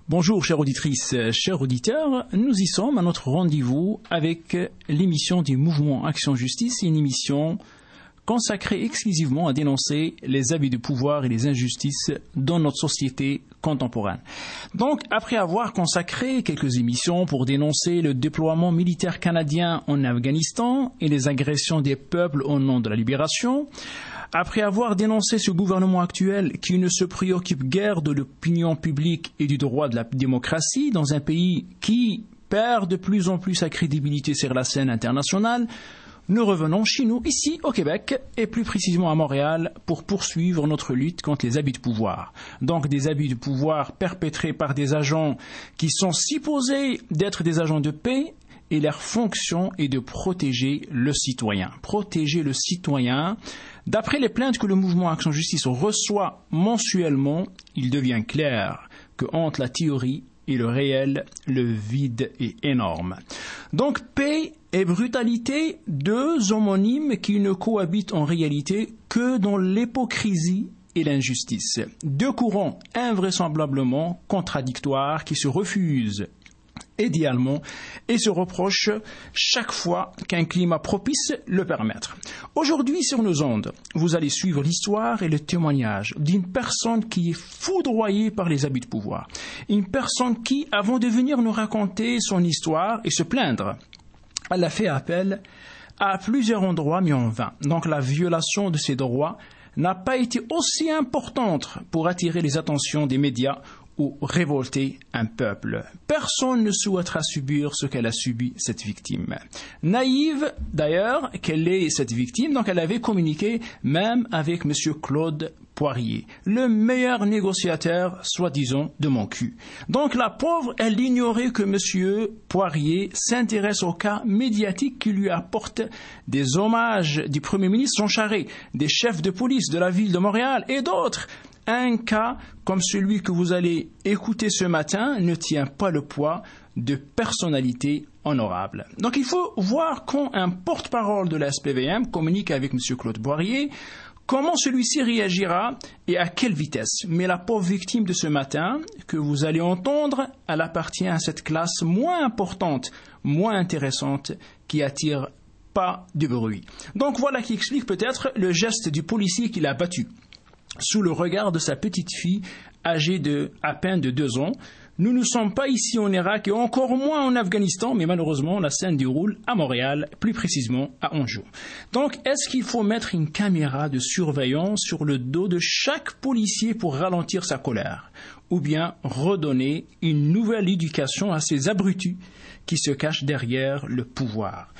Bonjour chères auditrices, chers auditeurs, nous y sommes à notre rendez-vous avec l'émission du Mouvement Action Justice, une émission consacrée exclusivement à dénoncer les abus de pouvoir et les injustices dans notre société contemporaine. Donc, après avoir consacré quelques émissions pour dénoncer le déploiement militaire canadien en Afghanistan et les agressions des peuples au nom de la libération, après avoir dénoncé ce gouvernement actuel qui ne se préoccupe guère de l'opinion publique et du droit de la démocratie dans un pays qui perd de plus en plus sa crédibilité sur la scène internationale, nous revenons chez nous, ici au Québec, et plus précisément à Montréal, pour poursuivre notre lutte contre les abus de pouvoir. Donc des abus de pouvoir perpétrés par des agents qui sont supposés d'être des agents de paix, et leur fonction est de protéger le citoyen. Protéger le citoyen. D'après les plaintes que le mouvement Action Justice reçoit mensuellement, il devient clair que entre la théorie et le réel, le vide est énorme. Donc, paix et brutalité, deux homonymes qui ne cohabitent en réalité que dans l'hypocrisie et l'injustice. Deux courants invraisemblablement contradictoires qui se refusent idéalement et se reprochent chaque fois qu'un climat propice le permettre. Aujourd'hui, sur nos ondes, vous allez suivre l'histoire et le témoignage d'une personne qui est foudroyée par les abus de pouvoir. Une personne qui, avant de venir nous raconter son histoire et se plaindre, elle a fait appel à plusieurs endroits, mais en vain. Donc la violation de ses droits n'a pas été aussi importante pour attirer les attentions des médias ou révolter un peuple. Personne ne souhaitera subir ce qu'elle a subi, cette victime. Naïve, d'ailleurs, qu'elle est cette victime, donc elle avait communiqué même avec M. Claude Poirier, le meilleur négociateur, soi-disant, de mon cul. Donc la pauvre, elle ignorait que M. Poirier s'intéresse au cas médiatique qui lui apporte des hommages du Premier ministre Jean Charest, des chefs de police de la ville de Montréal et d'autres. Un cas comme celui que vous allez écouter ce matin ne tient pas le poids de personnalités honorables. Donc il faut voir quand un porte-parole de la SPVM communique avec M. Claude Poirier, comment celui-ci réagira et à quelle vitesse. Mais la pauvre victime de ce matin que vous allez entendre, elle appartient à cette classe moins importante, moins intéressante, qui attire pas de bruit. Donc voilà qui explique peut-être le geste du policier qui l'a battu sous le regard de sa petite fille âgée de à peine de 2 ans. Nous ne sommes pas ici en Irak et encore moins en Afghanistan, mais malheureusement la scène déroule à Montréal, plus précisément à Anjou. Donc est-ce qu'il faut mettre une caméra de surveillance sur le dos de chaque policier pour ralentir sa colère, ou bien redonner une nouvelle éducation à ces abrutis qui se cachent derrière le pouvoir?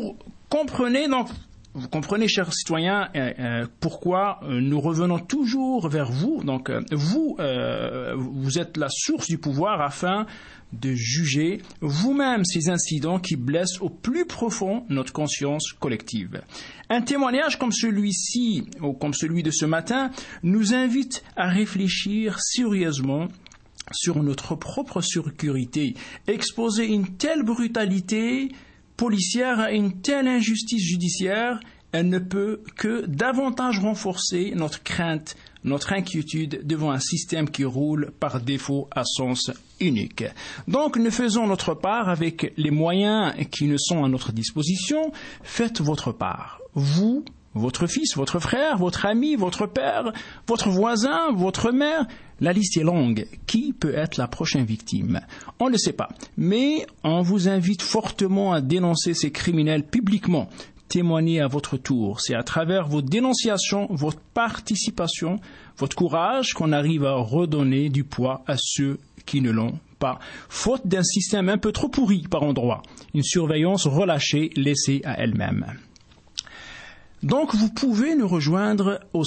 Vous comprenez, chers citoyens, pourquoi nous revenons toujours vers vous. Donc, vous êtes la source du pouvoir afin de juger vous-même ces incidents qui blessent au plus profond notre conscience collective. Un témoignage comme celui-ci, ou comme celui de ce matin, nous invite à réfléchir sérieusement sur notre propre sécurité. Exposer une telle brutalité policière à une telle injustice judiciaire, elle ne peut que davantage renforcer notre crainte, notre inquiétude devant un système qui roule par défaut à sens unique. Donc, nous faisons notre part avec les moyens qui nous sont à notre disposition. Faites votre part. Vous, votre fils, votre frère, votre ami, votre père, votre voisin, votre mère, la liste est longue. Qui peut être la prochaine victime? On ne le sait pas. Mais on vous invite fortement à dénoncer ces criminels publiquement. Témoignez à votre tour. C'est à travers vos dénonciations, votre participation, votre courage qu'on arrive à redonner du poids à ceux qui ne l'ont pas, faute d'un système un peu trop pourri par endroits. Une surveillance relâchée, laissée à elle-même. Donc, vous pouvez nous rejoindre au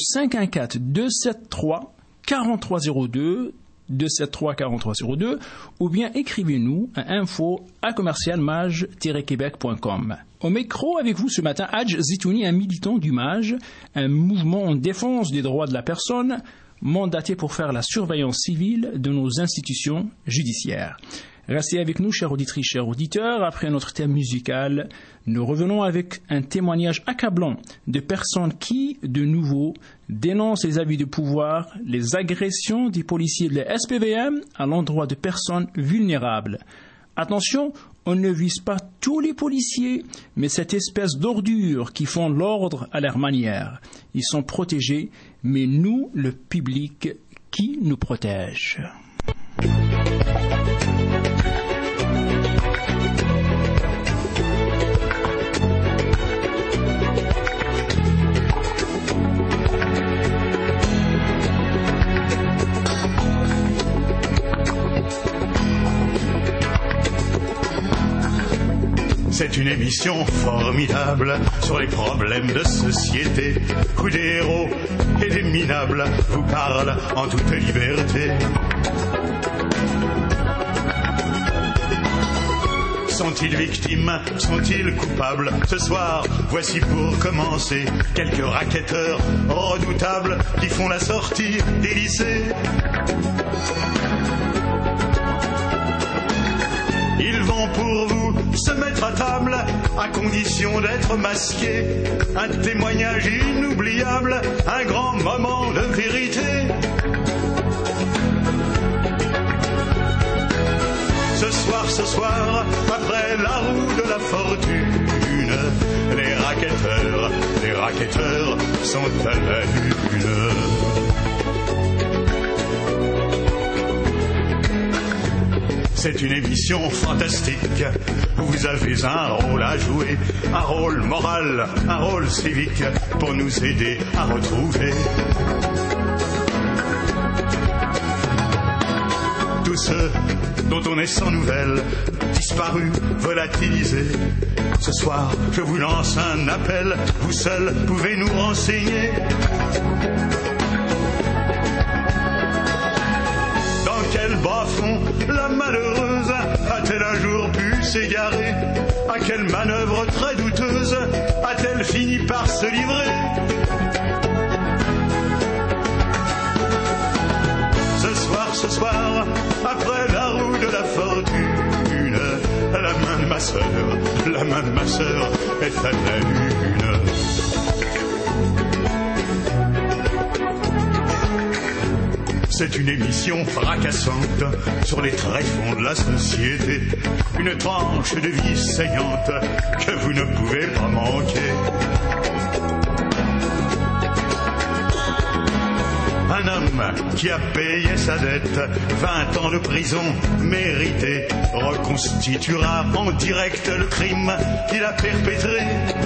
514-273-4302, 273-4302, ou bien écrivez-nous à info@mage-québec.com. Au micro avec vous ce matin, Hadj Zitouni, un militant du MAGE, un mouvement en défense des droits de la personne, mandaté pour faire la surveillance civile de nos institutions judiciaires. Restez avec nous, chers auditrices, chers auditeurs. Après notre thème musical, nous revenons avec un témoignage accablant de personnes qui, de nouveau, dénoncent les abus de pouvoir, les agressions des policiers de la SPVM à l'endroit de personnes vulnérables. Attention, on ne vise pas tous les policiers, mais cette espèce d'ordure qui font l'ordre à leur manière. Ils sont protégés, mais nous, le public, qui nous protège? C'est une émission formidable sur les problèmes de société où des héros et des minables vous parlent en toute liberté. Sont-ils victimes? Sont-ils coupables? Ce soir, voici pour commencer quelques racketteurs redoutables qui font la sortie des lycées. Ils vont pour vous se mettre à table à condition d'être masqués. Un témoignage inoubliable, un grand moment de vérité. Ce soir, après la roue de la fortune, les racketteurs sont à la lune. C'est une émission fantastique où vous avez un rôle à jouer, un rôle moral, un rôle civique pour nous aider à retrouver tous ceux dont on est sans nouvelles, disparus, volatilisés. Ce soir, je vous lance un appel, vous seuls pouvez nous renseigner. Dans quel bas-fond la malheureuse a-t-elle un jour pu s'égarer? À quelle manœuvre très douteuse a-t-elle fini par se livrer? Ce soir, après la roue de la fortune, la main de ma sœur est à la lune. C'est une émission fracassante sur les tréfonds de la société, une tranche de vie saignante que vous ne pouvez pas manquer. Un homme qui a payé sa dette, 20 ans de prison méritée, reconstituera en direct le crime qu'il a perpétré.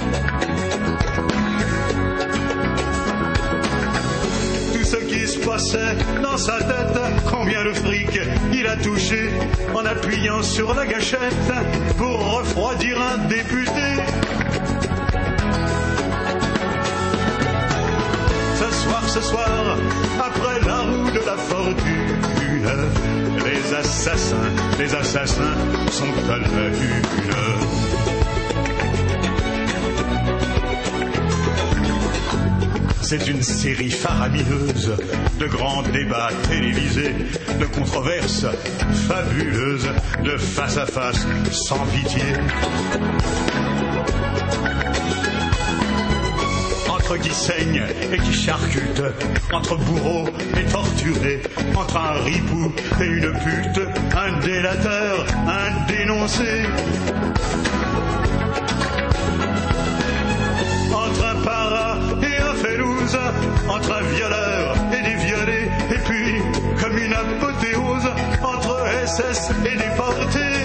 Tout ce qui se passait dans sa tête, combien de fric il a touché en appuyant sur la gâchette pour refroidir un député. Ce soir, après la roue de la fortune, les assassins sont à la lune. C'est une série faramineuse de grands débats télévisés, de controverses fabuleuses, de face à face sans pitié. Qui saigne et qui charcute, entre bourreaux et torturés, entre un ripou et une pute, un délateur, un dénoncé, entre un para et un félouse, entre un violeur et des violés, et puis, comme une apothéose, entre SS et déportés.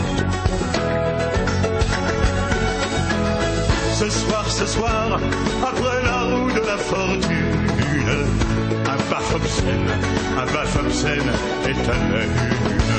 Ce soir, après la roue de la fortune, un baf obscène est à la lune.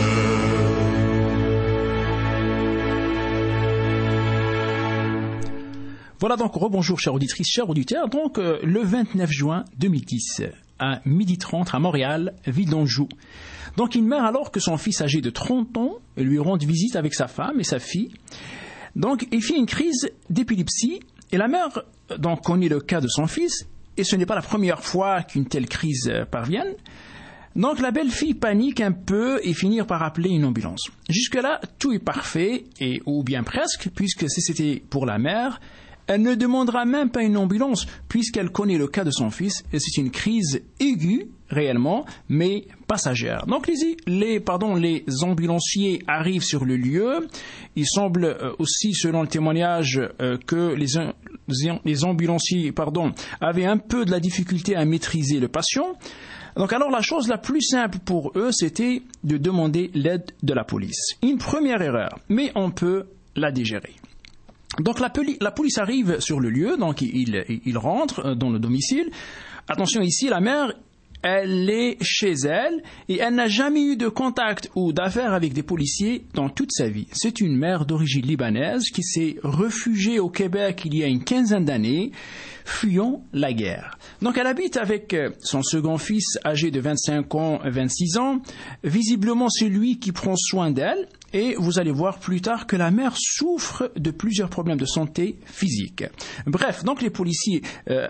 Voilà donc, rebonjour chers auditrices, chers auditeurs. Donc, le 29 juin 2010, à 12h30 à Montréal, ville d'Anjou. Donc, il meurt alors que son fils âgé de 30 ans lui rend visite avec sa femme et sa fille. Donc, il fait une crise d'épilepsie. Et la mère donc connaît le cas de son fils, et ce n'est pas la première fois qu'une telle crise parvienne. Donc la belle-fille panique un peu et finit par appeler une ambulance. Jusque-là, tout est parfait, ou bien presque, puisque si c'était pour la mère, elle ne demandera même pas une ambulance puisqu'elle connaît le cas de son fils et c'est une crise aiguë réellement, mais passagère. Donc les ambulanciers arrivent sur le lieu. Il semble aussi, selon le témoignage, que les ambulanciers avaient un peu de la difficulté à maîtriser le patient. Donc alors la chose la plus simple pour eux, c'était de demander l'aide de la police. Une première erreur, mais on peut la digérer. Donc la police arrive sur le lieu, donc il rentre dans le domicile. Attention ici, la mère, elle est chez elle et elle n'a jamais eu de contact ou d'affaires avec des policiers dans toute sa vie. C'est une mère d'origine libanaise qui s'est réfugiée au Québec il y a une quinzaine d'années, fuyant la guerre. Donc elle habite avec son second fils âgé de 25 ans, 26 ans. Visiblement, c'est lui qui prend soin d'elle. Et vous allez voir plus tard que la mère souffre de plusieurs problèmes de santé physique. Bref, donc les policiers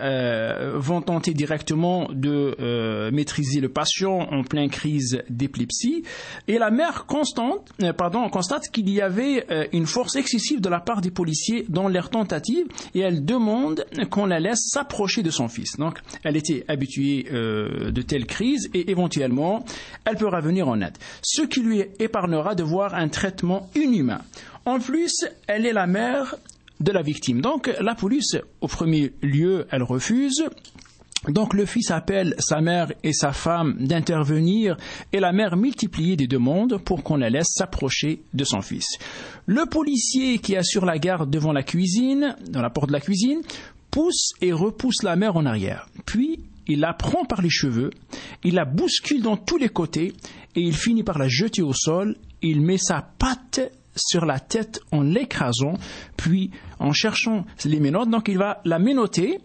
vont tenter directement de maîtriser le patient en pleine crise d'épilepsie. Et la mère constate qu'il y avait une force excessive de la part des policiers dans leur tentative et elle demande qu'on la laisse s'approcher de son fils. Donc, elle était habituée de telles crises et éventuellement, elle pourra venir en aide. Ce qui lui épargnera de voir un traitement inhumain. En plus, elle est la mère de la victime. Donc, la police, au premier lieu, elle refuse. Donc, le fils appelle sa mère et sa femme d'intervenir et la mère multiplie des demandes pour qu'on la laisse s'approcher de son fils. Le policier qui assure la garde devant la cuisine, dans la porte de la cuisine, pousse et repousse la mère en arrière. Puis, il la prend par les cheveux, il la bouscule dans tous les côtés et il finit par la jeter au sol. Il met sa patte sur la tête en l'écrasant, puis en cherchant les menottes. Donc il va la menotter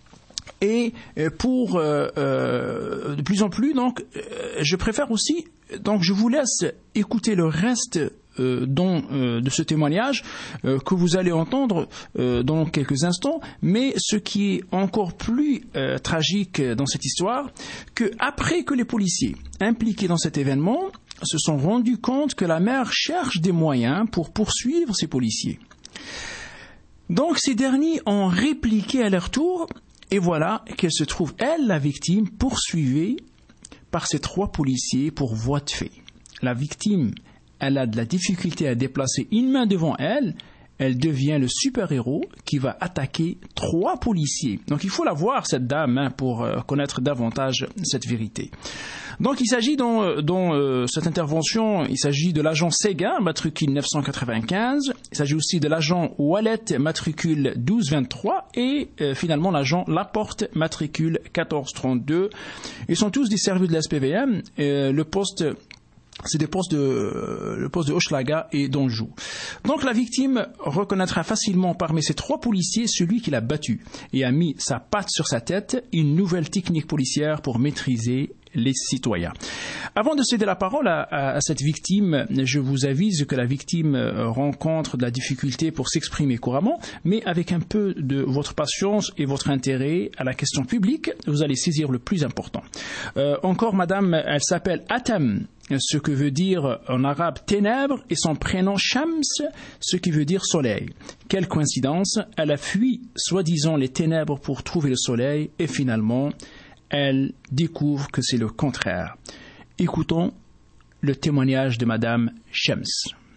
et pour de plus en plus. Donc je préfère aussi. Donc je vous laisse écouter le reste de ce témoignage que vous allez entendre dans quelques instants, mais ce qui est encore plus tragique dans cette histoire, que après que les policiers impliqués dans cet événement se sont rendus compte que la mère cherche des moyens pour poursuivre ces policiers. Donc ces derniers ont répliqué à leur tour et voilà qu'elle se trouve, elle, la victime, poursuivie par ces 3 policiers pour voie de fait. La victime, elle a de la difficulté à déplacer une main devant elle, elle devient le super-héros qui va attaquer 3 policiers. Donc il faut la voir, cette dame, pour connaître davantage cette vérité. Donc il s'agit dans cette intervention, il s'agit de l'agent Séguin, matricule 995, il s'agit aussi de l'agent Wallet, matricule 1223, et finalement l'agent Laporte, matricule 1432. Ils sont tous des services de la SPVM, le poste... C'est le poste de Hochelaga et d'Anjou. Donc la victime reconnaîtra facilement parmi ces 3 policiers celui qui l'a battu et a mis sa patte sur sa tête, une nouvelle technique policière pour maîtriser les citoyens. Avant de céder la parole à cette victime, je vous avise que la victime rencontre de la difficulté pour s'exprimer couramment, mais avec un peu de votre patience et votre intérêt à la question publique, vous allez saisir le plus important. Encore, madame, elle s'appelle Atam, ce que veut dire en arabe ténèbres, et son prénom Shams, ce qui veut dire soleil. Quelle coïncidence, elle a fui soi-disant les ténèbres pour trouver le soleil, et finalement, elle découvre que c'est le contraire. Écoutons le témoignage de madame Shams.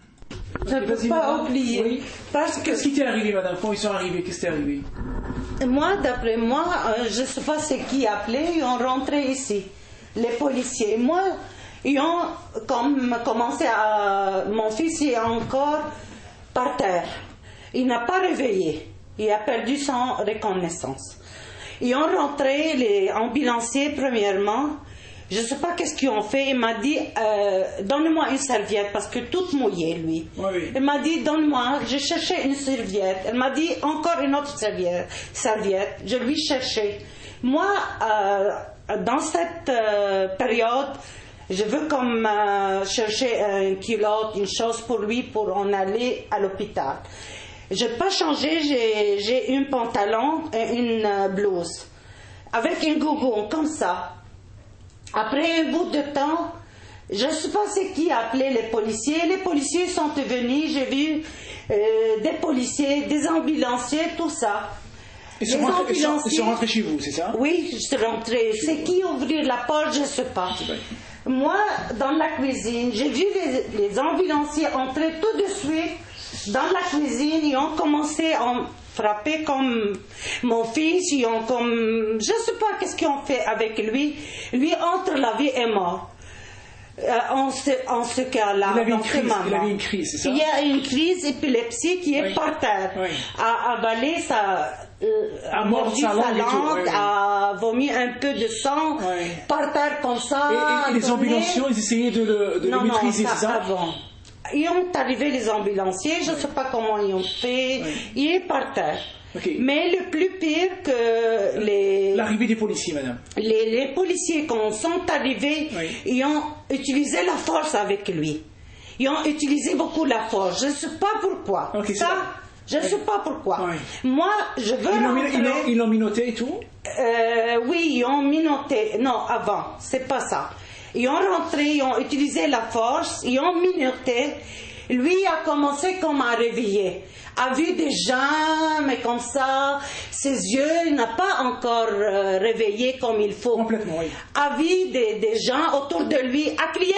Je ne peux pas oublier. Oui. Parce que... Qu'est-ce qui t'est arrivé, madame? Quand ils sont arrivés, qu'est-ce qui t'est arrivé? Moi, d'après moi, je ne sais pas ce qui appelait, ils ont rentré ici, les policiers. Moi, ils ont commencé à... Mon fils est encore par terre. Il n'a pas réveillé. Il a perdu son reconnaissance. Ils ont rentré les ambulanciers premièrement. Je ne sais pas qu'est-ce qu'ils ont fait. Il m'a dit, donne-moi une serviette parce que toute mouillée, lui. Oui. Il m'a dit, donne-moi. Je cherchais une serviette. Elle m'a dit, encore une autre serviette. Je lui cherchais. Moi, dans cette période, je veux comme chercher un culotte, une chose pour lui pour en aller à l'hôpital. Je n'ai pas changé, j'ai un pantalon et une blouse avec un gougon comme ça. Après un bout de temps, je ne sais pas c'est qui a appelé les policiers. Les policiers sont venus, j'ai vu des policiers, des ambulanciers, tout ça. Ils sont rentrés chez vous, c'est ça? Oui, je suis rentrée. C'est qui ouvrir la porte, je ne sais pas. Moi, dans la cuisine, j'ai vu les ambulanciers entrer tout de suite dans la cuisine. Ils ont commencé à frapper comme mon fils. Ils ont comme... Je ne sais pas qu'est-ce qu'ils ont fait avec lui. Lui, entre la vie et mort. En ce cas-là, il avait une crise, c'est ça? Il y a une crise épilepsie qui est par terre, a avalé a mordu sa langue, a vomi un peu de sang par terre comme ça. Et les ambulanciers, ils essayaient de le maîtriser, c'est ça? Avant. Ils ont arrivé les ambulanciers, je ne sais pas comment ils ont fait, il est par terre. Okay. Mais le plus pire que l'arrivée des policiers, madame. Les policiers, quand sont arrivés, ils ont utilisé la force avec lui. Ils ont utilisé beaucoup la force. Je ne sais pas pourquoi. Okay, je ne sais pas pourquoi. Moi, je veux Ils l'ont minauté et tout? Oui, ils ont minauté. Non, avant, c'est pas ça. Ils ont rentré, ils ont utilisé la force, ils ont minauté. Lui a commencé comme à réveiller. A vu des gens, mais comme ça, ses yeux, il n'a pas encore réveillé comme il faut. Complètement, oui. A vu des gens autour de lui, a crié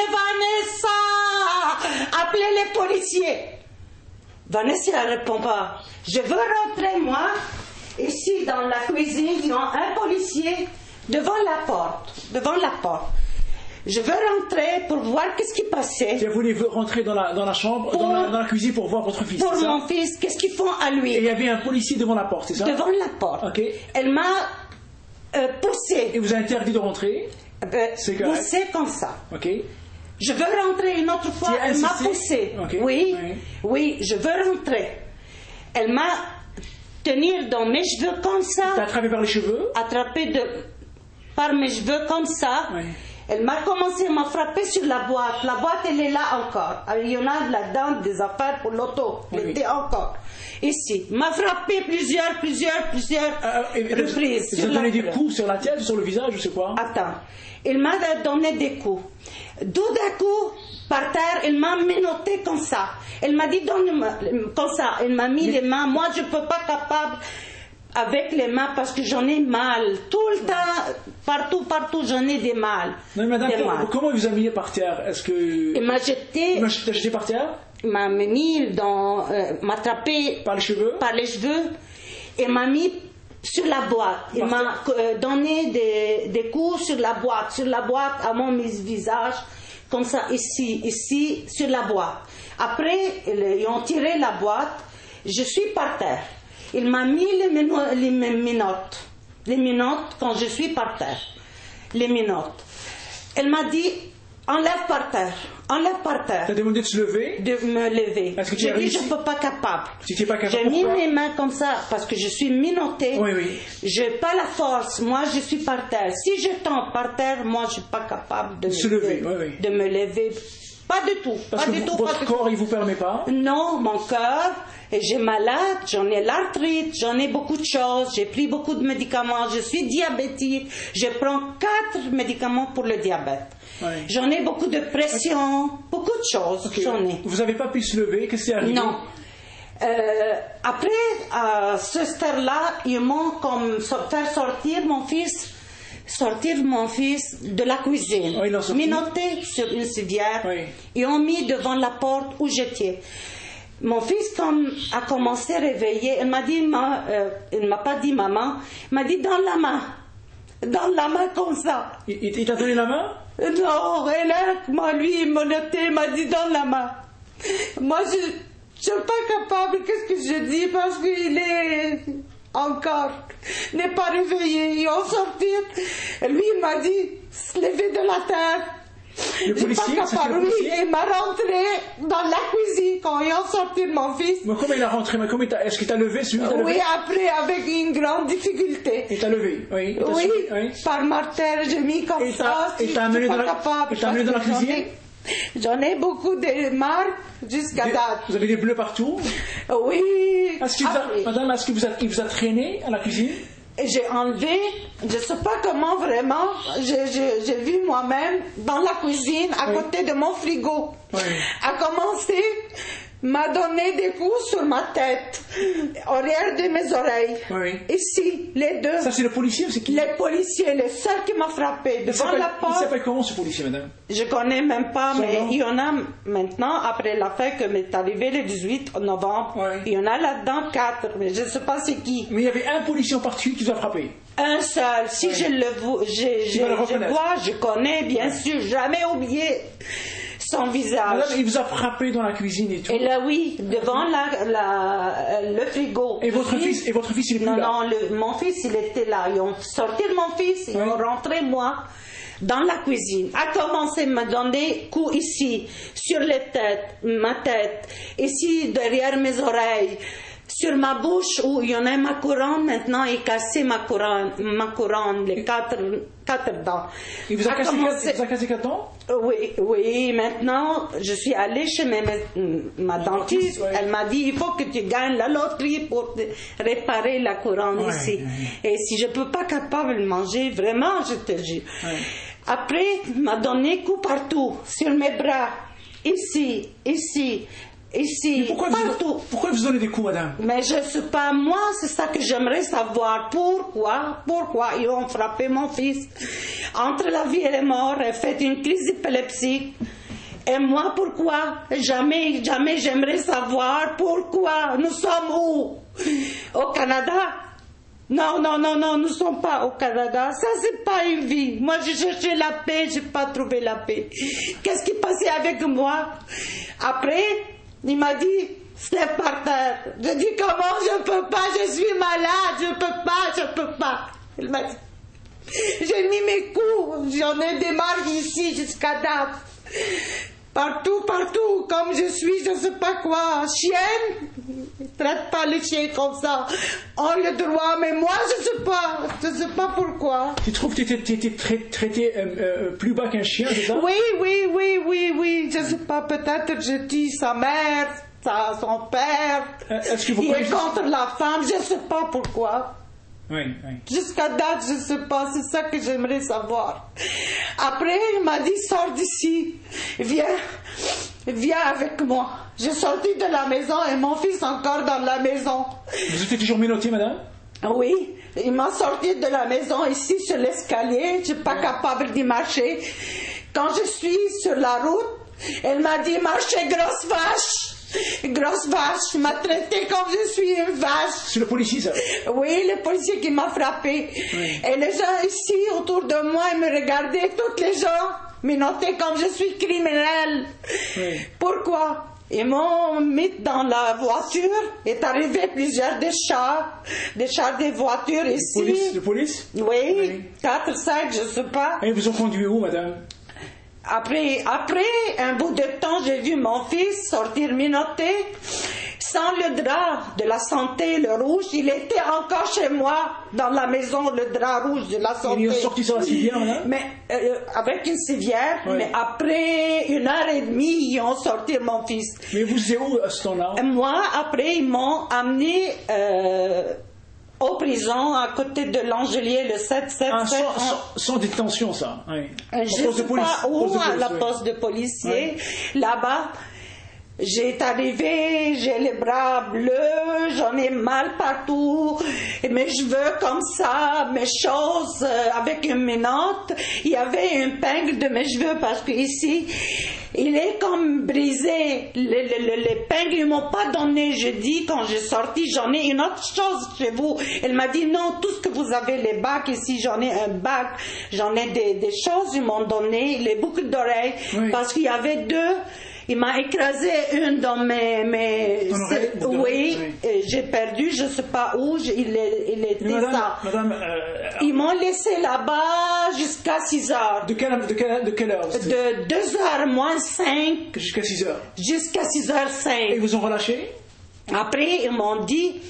Vanessa, appelez les policiers. Vanessa ne répond pas. Je veux rentrer, moi. Ici, dans la cuisine, il y a un policier devant la porte. Je veux rentrer pour voir qu'est-ce qui passait. Vous voulez rentrer dans la chambre, dans la cuisine pour voir votre fils, pour c'est ça? Mon fils, qu'est-ce qu'ils font à lui? Et il y avait un policier devant la porte, c'est ça? Devant la porte. Okay. Elle m'a poussé. Et vous a interdit de rentrer? Poussé comme ça. Okay. Je veux rentrer une autre fois. Elle m'a poussé. Okay. Oui, je veux rentrer. Elle m'a tenu dans mes cheveux comme ça. T'as attrapé par les cheveux? Attrapé par mes cheveux comme ça. Oui. Elle m'a commencé à me frapper sur la boîte. La boîte, elle est là encore. Il y en a là-dedans des affaires pour l'auto. Elle était encore. Ici. M'a frappé plusieurs reprises. Elle vous a donné des coups sur la tête, sur le visage, je sais quoi? Attends. Il m'a donné des coups. Tout d'un coup, par terre, il m'a menotté comme ça. Elle m'a dit, donne-moi, comme ça. Elle m'a mis les mains. Moi, je ne peux pas capable avec les mains parce que j'en ai mal. Tout le temps, partout, j'en ai des mal. Non, mais madame, comment il vous a mis par terre? Est-ce que... Il m'a jeté... Il m'a jeté par terre? Il m'a mis m'a attrapé... Par les cheveux? Par les cheveux. Et m'a mis sur la boîte. Il m'a donné des coups sur la boîte à mon visage, comme ça, ici, sur la boîte. Après, ils ont tiré la boîte. Je suis par terre. Il m'a mis les minottes quand je suis par terre. Les minottes. Elle m'a dit, enlève par terre. T'as demandé de se lever? De me lever. Est-ce que tu as dit, réussi? je ne peux pas capable. Tu n'étais pas capable? J'ai mis mes mains comme ça parce que je suis minottée. Oui. Je n'ai pas la force. Moi, je suis par terre. Si je tombe par terre, moi, je ne suis pas capable de me lever. Pas du tout. Parce que votre corps, il ne vous permet pas? Non, mon cœur, j'ai malade, j'en ai l'arthrite, j'en ai beaucoup de choses, j'ai pris beaucoup de médicaments, je suis diabétique, je prends 4 médicaments pour le diabète. Oui. J'en ai beaucoup de pression, beaucoup de choses, j'en ai. Vous n'avez pas pu se lever, qu'est-ce qui est arrivé? Non. Après, à ce stade-là, ils m'ont comme fait sortir mon fils de la cuisine, minotté sur une civière, ils ont mis devant la porte où j'étais. Mon fils a commencé à réveiller, il m'a dit, il ne m'a pas dit maman, il m'a dit dans la main comme ça. Il t'a donné la main? Non, lui il m'a noté, il m'a dit dans la main. Moi je ne suis pas capable, qu'est-ce que je dis, parce qu'il est encore n'est pas réveillé. Ils ont sorti. Lui, il m'a dit, se lever de la terre. Le policier, il m'a rentré dans la cuisine quand ils ont sorti mon fils. Mais comment il a rentré? Est-ce qu'il t'a levé? Oui, après, avec une grande difficulté. Il t'a levé? Oui. Par martel, j'ai mis comme ça. Et t'as amené dans la cuisine? J'en ai beaucoup de marques jusqu'à date. Vous avez des bleus partout? Oui. Madame, est-ce qu'il vous a traîné à la cuisine? j'ai enlevé, je ne sais pas comment vraiment, j'ai vu moi-même dans la cuisine à côté de mon frigo, a commencé m'a donné des coups sur ma tête, arrière de mes oreilles, ici, les deux. Ça c'est le policier ou c'est qui? Les policiers, le seul qui m'a frappé devant la porte. Il s'appelle comment ce policier, madame? Je connais même pas, mais il y en a maintenant, après l'affaire qui m'est arrivée le 18 novembre, il y en a là-dedans 4, mais je ne sais pas c'est qui. Mais il y avait un policier en particulier qui vous a frappé? Un seul. Si je le vois, je connais, bien sûr, jamais oublié son visage. Madame, il vous a frappé dans la cuisine et tout? Et là, oui, devant le frigo. Et votre fils, il est plus là? Non, mon fils, il était là. Ils ont sorti mon fils, ils ont rentré moi dans la cuisine. A commencé à me donner coup ici, sur ma tête, ici, derrière mes oreilles. Sur ma bouche, où il y en a ma couronne, maintenant il cassé ma couronne, les quatre dents. Il vous a cassé 4 dents? Oui, maintenant je suis allée chez ma dentiste, elle m'a dit il faut que tu gagnes la loterie pour réparer la couronne ici. Et si je ne peux pas capable de manger, vraiment, je te jure. Après, il m'a donné coup partout, sur mes bras, ici. Pourquoi vous donnez des coups, madame? Mais je ne sais pas, moi, c'est ça que j'aimerais savoir. Pourquoi ils ont frappé mon fils? Entre la vie et la mort, elle fait une crise épileptique. Et moi, pourquoi? Jamais j'aimerais savoir pourquoi. Nous sommes où? Au Canada? Non, nous ne sommes pas au Canada. Ça, c'est pas une vie. Moi, j'ai cherché la paix, j'ai pas trouvé la paix. Qu'est-ce qui passait avec moi? Après, il m'a dit, c'est par terre. Je dis, comment je peux pas, je suis malade, je peux pas. Il m'a dit, j'ai mis mes coups, j'en ai des marques ici jusqu'à date. Partout, comme je suis, je sais pas quoi, chienne, traite pas les chiens comme ça. On le droit, mais moi je sais pas pourquoi. Tu trouves que tu étais traité plus bas qu'un chien, c'est ça? Oui, je sais pas, peut-être je dis sa mère, son père, il est contre la femme, je sais pas pourquoi. Oui. Jusqu'à date, je ne sais pas, c'est ça que j'aimerais savoir. Après, il m'a dit, sors d'ici, viens avec moi. J'ai sorti de la maison et mon fils encore dans la maison. Vous étiez toujours menotté, madame? Oui, il m'a sorti de la maison ici sur l'escalier, je ne suis pas capable d'y marcher. Quand je suis sur la route, elle m'a dit, marchez grosse vache. Grosse vache, m'a traité comme je suis une vache. C'est le policier, ça? Oui, le policier qui m'a frappé. Et les gens ici autour de moi, ils me regardaient, tous les gens me notaient comme je suis criminelle. Pourquoi? Ils m'ont mis dans la voiture, est arrivé plusieurs des chars des voitures ici. De police? Oui, 4, 5, je ne sais pas. Et ils vous ont conduit où, madame? Après un bout de temps, j'ai vu mon fils sortir menotté, sans le drap de la santé, le rouge. Il était encore chez moi, dans la maison, le drap rouge de la santé. Ils ont sorti sur la civière, là? Mais, avec une civière, mais après 1h30, ils ont sorti mon fils. Mais vous êtes où à ce temps-là? Moi, après, ils m'ont amené aux prisons, à côté de l'Angelier, le 777. Sans détention, ça? Oui. Je ne sais pas où, à la poste de policier. Là-bas, j'ai arrivé, j'ai les bras bleus, j'en ai mal partout, mes cheveux comme ça, mes choses avec une menotte. Il y avait une épingle de mes cheveux parce que ici, il est comme brisé. L'épingle, ils m'ont pas donné. Je dis, quand j'ai sorti, j'en ai une autre chose chez vous. Elle m'a dit, non, tout ce que vous avez, les bacs ici, j'en ai un bac, j'en ai des choses, ils m'ont donné, les boucles d'oreilles, parce qu'il y avait 2. Il m'a écrasé une dans mes oui, j'ai perdu, je ne sais pas où, il était madame, ça. Madame, ils m'ont laissé là-bas jusqu'à 6h. De quelle heure? De 2h moins 5. Jusqu'à 6h? Jusqu'à 6h05. Et ils vous ont relâché? Après, ils m'ont dit,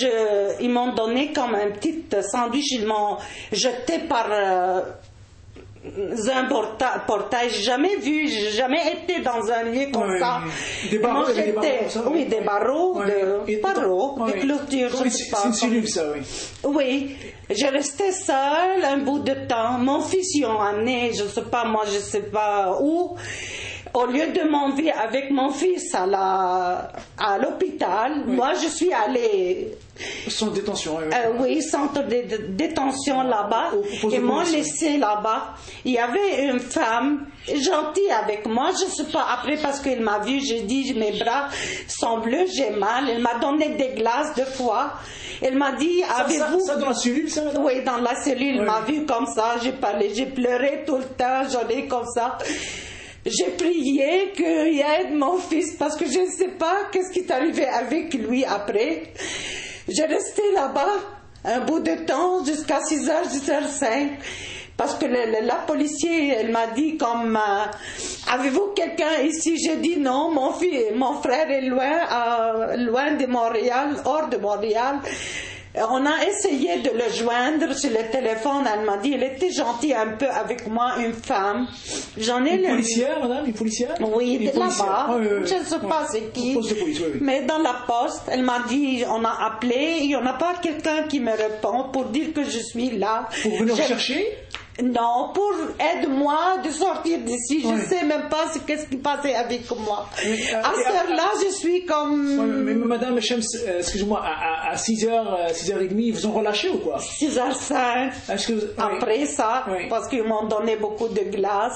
ils m'ont donné comme un petit sandwich, ils m'ont jeté par un portail. J'ai jamais vu, j'ai jamais été dans un lieu comme ça. Des barreaux, oui, des barreaux, des clôtures. C'est une cellule, ça, oui. Oui, j'ai resté seule un bout de temps. Mon fils y a amené, je sais pas où. Au lieu de m'enlever avec mon fils à l'hôpital, moi je suis allée. Centre de détention, oui, centre de détention là-bas. Ils m'ont laissé là-bas. Il y avait une femme gentille avec moi. Je ne sais pas, après, parce qu'elle m'a vu, j'ai dit mes bras sont bleus, j'ai mal. Elle m'a donné des glaces 2 fois. Elle m'a dit, avez-vous. Ça dans la cellule, ça, madame? Oui, dans la cellule. Elle m'a vu comme ça. J'ai parlé, j'ai pleuré tout le temps. J'en ai comme ça. J'ai prié qu'il aide mon fils parce que je ne sais pas qu'est-ce qui est arrivé avec lui après. J'ai resté là-bas un bout de temps jusqu'à 6h, 6h05 parce que la policier, elle m'a dit comme avez-vous quelqu'un ici? J'ai dit non, mon frère est loin de Montréal, hors de Montréal. On a essayé de le joindre sur le téléphone. Elle m'a dit, elle était gentille un peu avec moi, une femme. J'en ai une policière, madame, une policière? Oui, là-bas. Je ne sais pas c'est qui. Poste de police, oui. Mais dans la poste, elle m'a dit, on a appelé, il n'y en a pas quelqu'un qui me répond pour dire que je suis là. Pour venir me chercher? Non, pour aide-moi de sortir d'ici. Je ne sais même pas qu'est-ce qui passait avec moi. À cette heure-là, je suis comme... Mais madame Shems, excusez-moi, à 6h, 6h30, ils vous ont relâché ou quoi? 6h05. Après ça, parce qu'ils m'ont donné beaucoup de glace.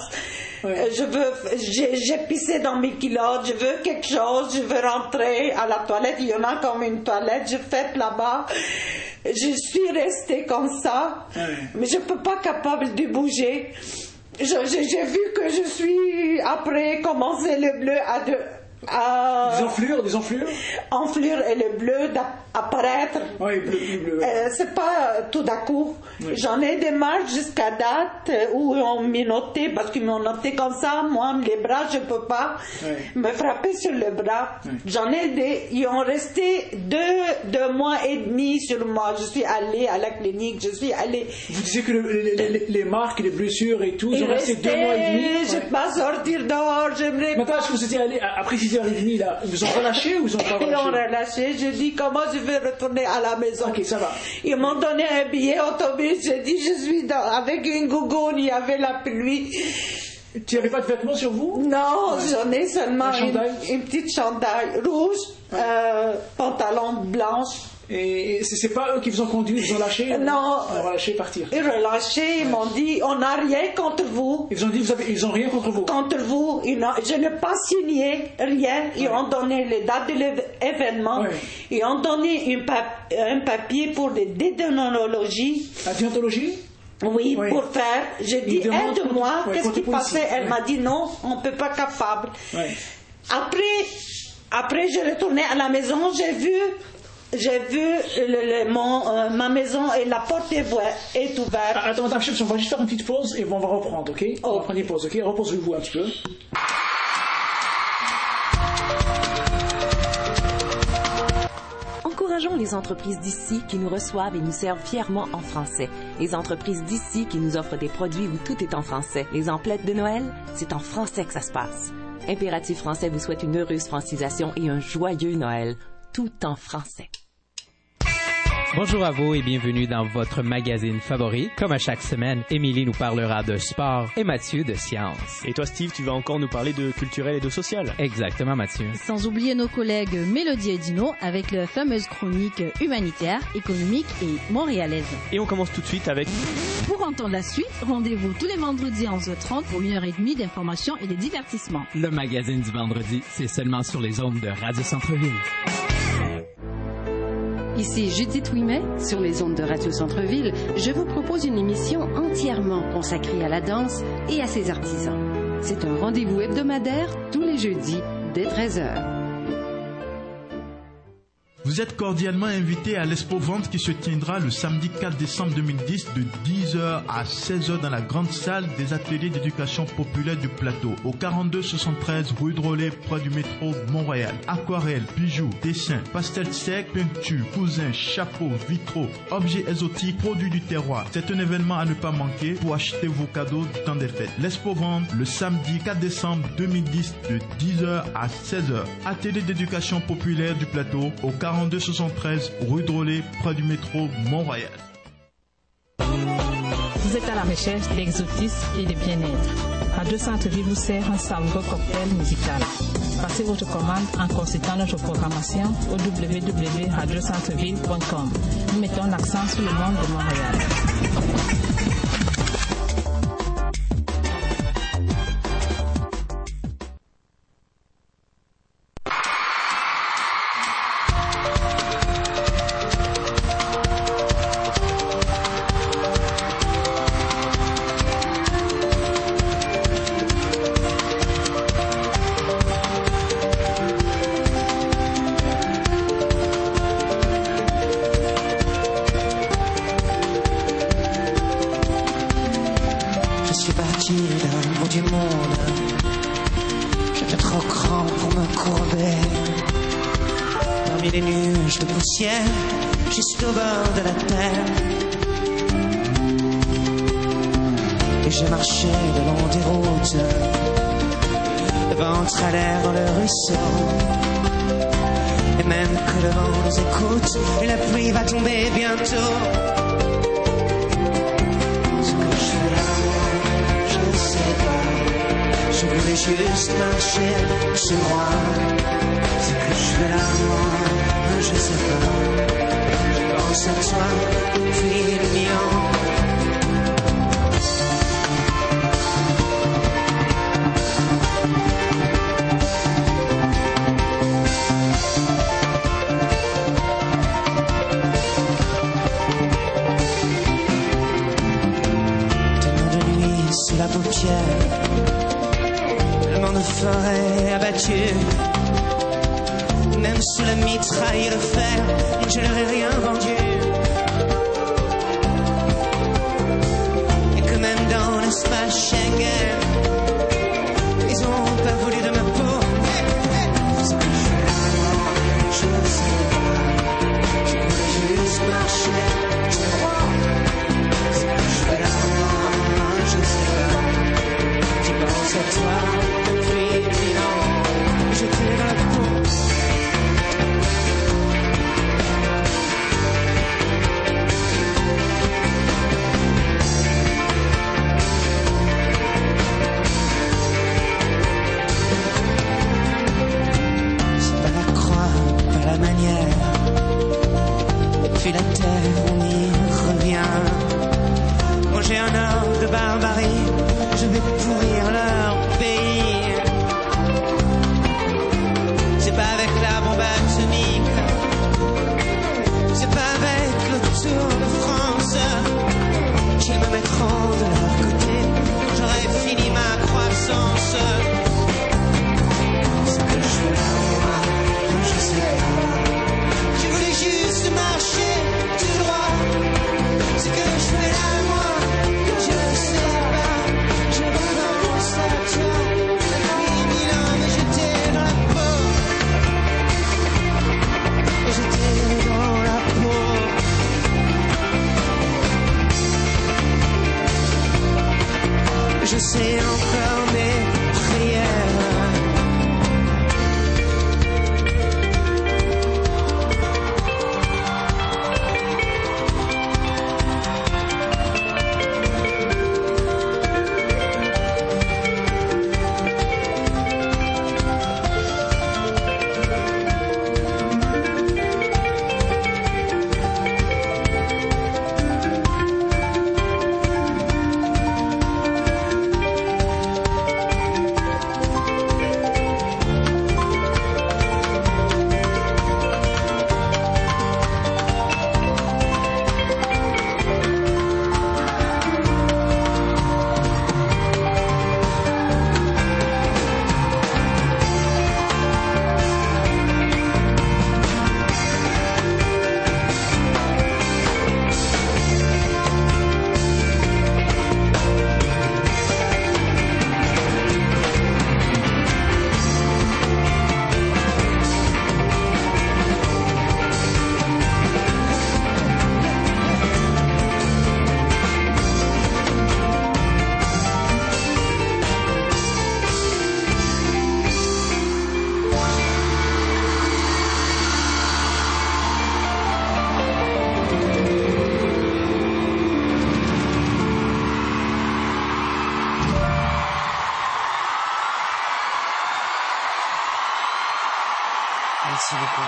J'ai pissé dans mes culottes, je veux quelque chose, je veux rentrer à la toilette. Il y en a comme une toilette, je fais là-bas. Je suis restée comme ça, mais je ne peux pas capable de bouger. J'ai vu que je suis, après, commencé le bleu des enflures? Enflure et le bleu d'apparaître. Oui, bleu. C'est pas tout d'un coup. Oui. J'en ai des marques jusqu'à date où on m'a noté, parce qu'ils m'ont noté comme ça. Moi, les bras, je peux pas me frapper sur le bras. Oui. J'en ai ils ont resté 2 mois et demi sur moi. Je suis allée à la clinique, Vous disiez que les marques, les blessures et tout, ils ont resté 2 mois et demi? Je ne peux pas sortir dehors, j'aimerais pas. Maintenant, est-ce que vous étiez allé après 6h30 là? Ils vous ont relâché ou ils ont pas relâché? Ils ont relâché. Je dis, comment je vais retourner à la maison? Ok, ça va. Ils m'ont donné un billet autobus. J'ai dit, je suis avec une gougoune, il y avait la pluie. Tu n'avais pas de vêtements sur vous? Non, j'en ai seulement une petite chandail rouge, pantalon blanche. Et c'est pas eux qui vous ont conduit, ils vous ont lâché? Non. Ils ont relâché partir. Ils ont relâché, ils m'ont dit, on n'a rien contre vous. Ils ont dit, ils ont rien contre vous? Contre vous. Je n'ai pas signé rien. Ils ont donné les dates de l'événement. Ils ont donné un papier pour des déontologies. La déontologie? Oui, pour faire. J'ai dit, aide-moi. Qu'est-ce qui passait? Elle m'a dit, non, on ne peut pas capable. Après, je retournais à la maison, j'ai vu ma maison et la porte est ouverte. Attends, madame Shems, on va juste faire une petite pause et on va reprendre, ok? On va prendre une pause, ok? Reposez-vous un petit peu. Encourageons les entreprises d'ici qui nous reçoivent et nous servent fièrement en français. Les entreprises d'ici qui nous offrent des produits où tout est en français. Les emplettes de Noël, c'est en français que ça se passe. Impératif Français vous souhaite une heureuse francisation et un joyeux Noël, tout en français. Bonjour à vous et bienvenue dans votre magazine favori. Comme à chaque semaine, Émilie nous parlera de sport et Mathieu de sciences. Et toi, Steve, tu vas encore nous parler de culturel et de social. Exactement, Mathieu. Sans oublier nos collègues Mélodie et Dino avec la fameuse chronique humanitaire, économique et montréalaise. Et on commence tout de suite avec... Pour entendre la suite, rendez-vous tous les vendredis à 11h30 pour 1h30 d'informations et de divertissements. Le magazine du vendredi, c'est seulement sur les ondes de Radio Centre-Ville. Ici Judith Ouimet, sur les ondes de Radio Centre-Ville, je vous propose une émission entièrement consacrée à la danse et à ses artisans. C'est un rendez-vous hebdomadaire tous les jeudis dès 13h. Vous êtes cordialement invité à l'Expo Vente qui se tiendra le samedi 4 décembre 2010 de 10h à 16h dans la grande salle des ateliers d'éducation populaire du plateau au 4273 rue Drolet près du métro Mont-Royal. Aquarelles, bijoux, dessins, pastels secs, peintures, cousins, chapeaux, vitraux, objets exotiques, produits du terroir. C'est un événement à ne pas manquer pour acheter vos cadeaux du temps des fêtes. L'Expo Vente le samedi 4 décembre 2010 de 10h à 16h. Atelier d'éducation populaire du plateau au 4273 rue Drolet près du métro Mont-Royal. Vous êtes à la recherche d'exotisme et de bien-être. Radio Centre-Ville vous sert un savoureux cocktail musical. Passez votre commande en consultant notre programmation au www.radiocentreville.com. Nous mettons l'accent sur le monde de Montréal. Juste au bord de la terre. Et j'ai marché le long des routes, le ventre à l'air dans le ruisseau. Et même que le vent nous écoute, et la pluie va tomber bientôt. Ce que je fais là, je ne sais pas. Je voulais juste marcher chez moi. Ce que je fais là, moi, je sais pas. À toi, puis le mien. Tellement de nuit sous la paupière, tellement de forêt abattue. Même sous la mitraille et le fer, je leur ai rien vendu. Et que même dans l'espace Schengen, ils ont pas voulu de ma peau. Ce que je fais là, je ne sais pas. Je voulais juste marcher, je crois. Ce que je fais là, je ne sais pas. Je pense à toi depuis 1000 ans. J'étais dans la peau. Merci beaucoup.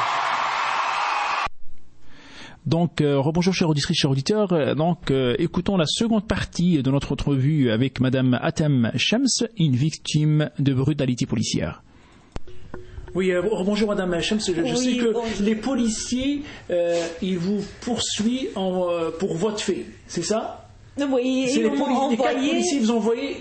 Donc, rebonjour chers auditrices, chers auditeurs. Donc, écoutons la seconde partie de notre entrevue avec Madame Atem Shams, une victime de brutalité policière. Oui, bonjour Madame Shams. Je sais que les policiers, ils vous poursuivent pour votre fait, c'est ça? Oui, c'est les quatre policiers vous ont envoyé.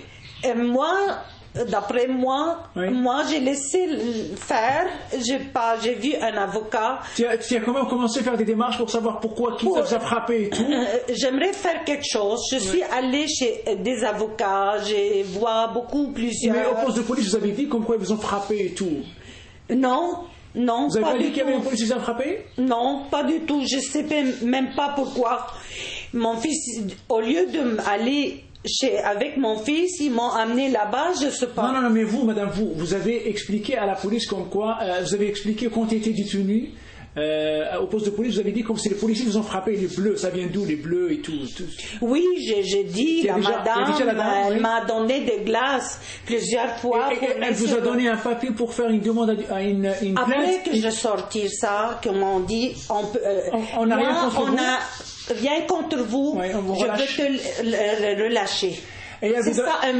D'après moi, moi j'ai laissé faire. J'ai vu un avocat. Tu as quand même commencé à faire des démarches pour savoir pourquoi, qui vous a frappé et tout. J'aimerais faire quelque chose. Je suis allée chez des avocats. J'ai vu plusieurs. Mais au poste de police, vous avez dit comme quoi ils vous ont frappé et tout. Non. Non, vous avez pas dit qu'il y avait un policier qui vous a frappé? Non, pas du tout. Je sais même pas pourquoi. Mon fils, au lieu d'aller avec mon fils, ils m'ont amené là-bas, je sais pas. Non, mais vous, madame, vous avez expliqué à la police comme quoi, vous avez expliqué quand tu étais détenu au poste de police, vous avez dit comme si les policiers vous ont frappé, les bleus, ça vient d'où, les bleus et tout. Oui, j'ai dit, la madame, elle m'a donné des glaces plusieurs fois. Elle vous a donné un papier pour faire une demande à une plainte? Après que je sortis ça, que m'ont dit, on n'a rien contre vous. Rien contre vous, je veux te relâcher. C'est ça, un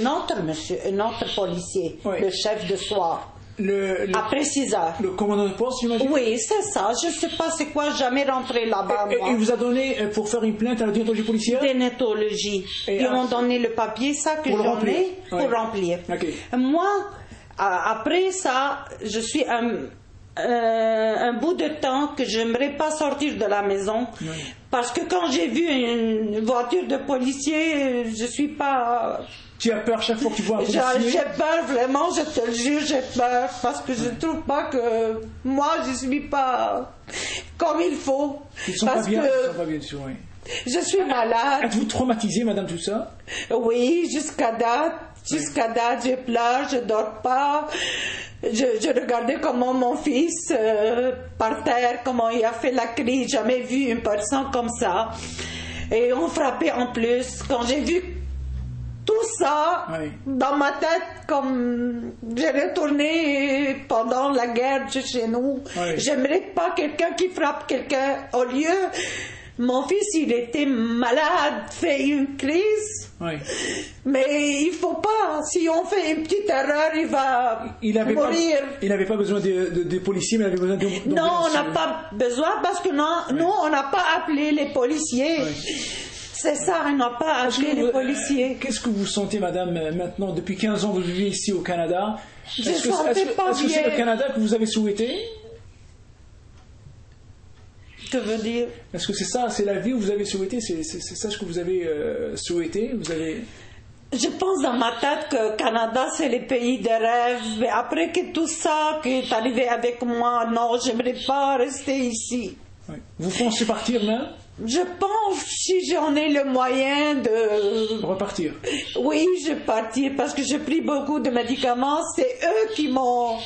autre policier, le chef de soir. Après 6 heures. Le commandant de poste, j'imagine? Oui, c'est ça. Je ne sais pas c'est quoi, jamais rentré là-bas. Et il vous a donné pour faire une plainte à la déontologie policière? Déontologie. Ils m'ont donné le papier, ça que j'en ai, pour remplir. Okay. Moi, après ça, je suis un bout de temps que je n'aimerais pas sortir de la maison parce que quand j'ai vu une voiture de policier, je suis pas... Tu as peur chaque fois que tu vois un policier? J'ai peur, vraiment, je te le jure, j'ai peur parce que je trouve pas que moi je suis pas comme il faut. Ils sont pas bien, sûr, oui. Je suis malade. Êtes-vous traumatisée, madame, tout ça? Oui, jusqu'à date, je pleure, je dors pas. Je regardais comment mon fils par terre, comment il a fait la crise. Jamais vu une personne comme ça. Et on frappait en plus. Quand j'ai vu tout ça dans ma tête, comme j'ai retourné pendant la guerre chez nous, j'aimerais pas quelqu'un qui frappe quelqu'un au lieu. Mon fils, il était malade, fait une crise. Mais il faut pas. Si on fait une petite erreur, il va mourir. Il n'avait pas besoin de policiers, mais il avait besoin de... Non, on n'a pas besoin parce que nous, on n'a pas appelé les policiers. C'est ça, on n'a pas appelé les policiers. Qu'est-ce que vous sentez, madame, maintenant? Depuis 15 ans, vous vivez ici au Canada. Est-ce que c'est le Canada que vous avez souhaité? Que veut dire? Est-ce que c'est ça, c'est la vie que vous avez souhaité? C'est ça ce que vous avez souhaité? Je pense dans ma tête que le Canada, c'est le pays des rêves. Mais après que tout ça qui est arrivé avec moi, non, j'aimerais pas rester ici. Vous pensez partir là? Je pense, si j'en ai le moyen de... Repartir? Oui, je vais partir parce que j'ai pris beaucoup de médicaments. C'est eux qui m'ont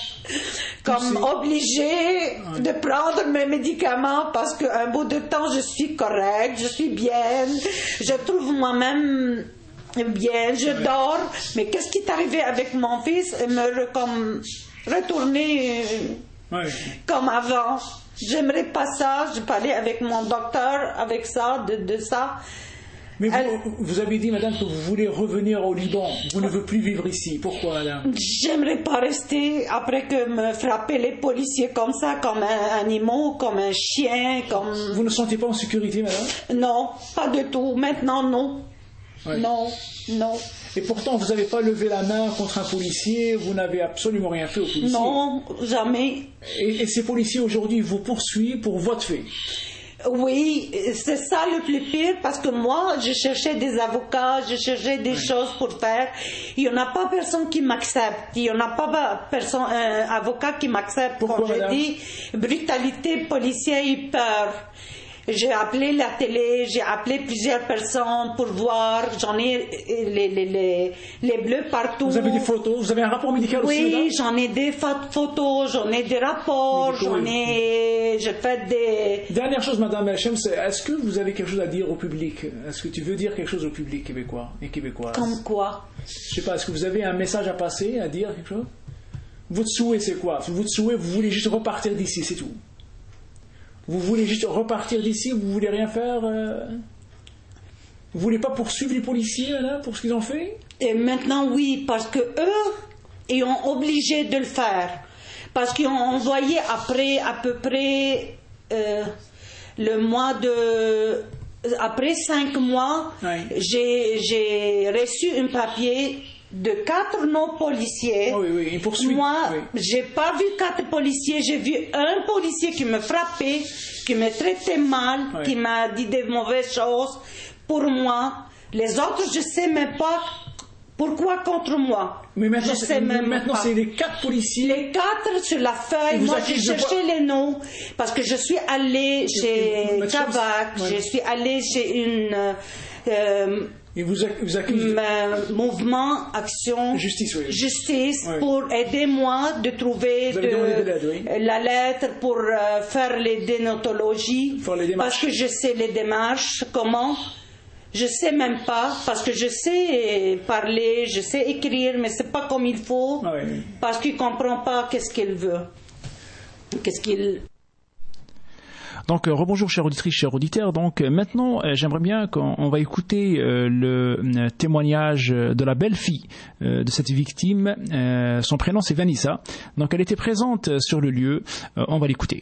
obligé de prendre mes médicaments parce qu'un bout de temps, je suis correcte, je suis bien, je trouve moi-même bien, je dors. Mais qu'est-ce qui est arrivé avec mon fils? Retourner comme avant. J'aimerais pas ça, je parlais avec mon docteur avec ça, de ça. Mais vous avez dit, madame, que vous voulez revenir au Liban. Vous ne voulez plus vivre ici. Pourquoi, madame? J'aimerais pas rester après que me frapper les policiers comme ça, comme un animal, comme un chien, comme... Vous ne sentez pas en sécurité, madame? Non, pas du tout. Maintenant, non. Non. Et pourtant, vous n'avez pas levé la main contre un policier, vous n'avez absolument rien fait aux policiers. Non, jamais. Et ces policiers aujourd'hui vous poursuivent pour votre fait? Oui, c'est ça le plus pire parce que moi, je cherchais des avocats, je cherchais des choses pour faire. Il n'y en a pas personne qui m'accepte. Il n'y en a pas personne, avocat qui m'accepte. Pourquoi, comme je dis, brutalité policière et peur. J'ai appelé la télé, j'ai appelé plusieurs personnes pour voir. J'en ai les bleus partout. Vous avez des photos? Vous avez un rapport médical aussi? Oui, j'en ai des photos, j'en ai des rapports, j'ai fait des... Dernière chose, madame Shams, est-ce que vous avez quelque chose à dire au public? Est-ce que tu veux dire quelque chose au public québécois et québécoises? Comme quoi? Je sais pas, est-ce que vous avez un message à passer, à dire quelque chose? Votre souhait, c'est quoi? Votre souhait, vous voulez juste repartir d'ici, c'est tout. Vous voulez juste repartir d'ici, vous voulez rien faire Vous voulez pas poursuivre les policiers là, pour ce qu'ils ont fait? Et maintenant, oui, parce que eux, ils ont obligé de le faire. Parce qu'ils ont envoyé après à peu près le mois de... Après 5 mois, j'ai reçu un papier de 4 non-policiers. Oui, ils poursuivent. Moi, j'ai pas vu 4 policiers, j'ai vu un policier qui me frappait, qui me traitait mal, qui m'a dit de mauvaises choses pour moi. Les autres, je sais même pas pourquoi contre moi. Mais maintenant, je sais même maintenant pas. C'est les 4 policiers. Les 4 sur la feuille. Moi, j'ai cherché les noms parce que je suis allée chez Kavak, je suis allée chez une et vous accusez mouvement Action Justice pour aider moi de trouver la lettre pour faire les déontologies parce que je sais les démarches comment. Je sais même pas, parce que je sais parler, je sais écrire, mais c'est pas comme il faut, parce qu'il comprend pas qu'est-ce qu'il veut. Qu'est-ce qu'il... Donc, rebonjour chers auditrices, chers auditeurs. Donc, maintenant, j'aimerais bien qu'on va écouter le témoignage de la belle-fille de cette victime. Son prénom, c'est Vanessa. Donc, elle était présente sur le lieu. On va l'écouter.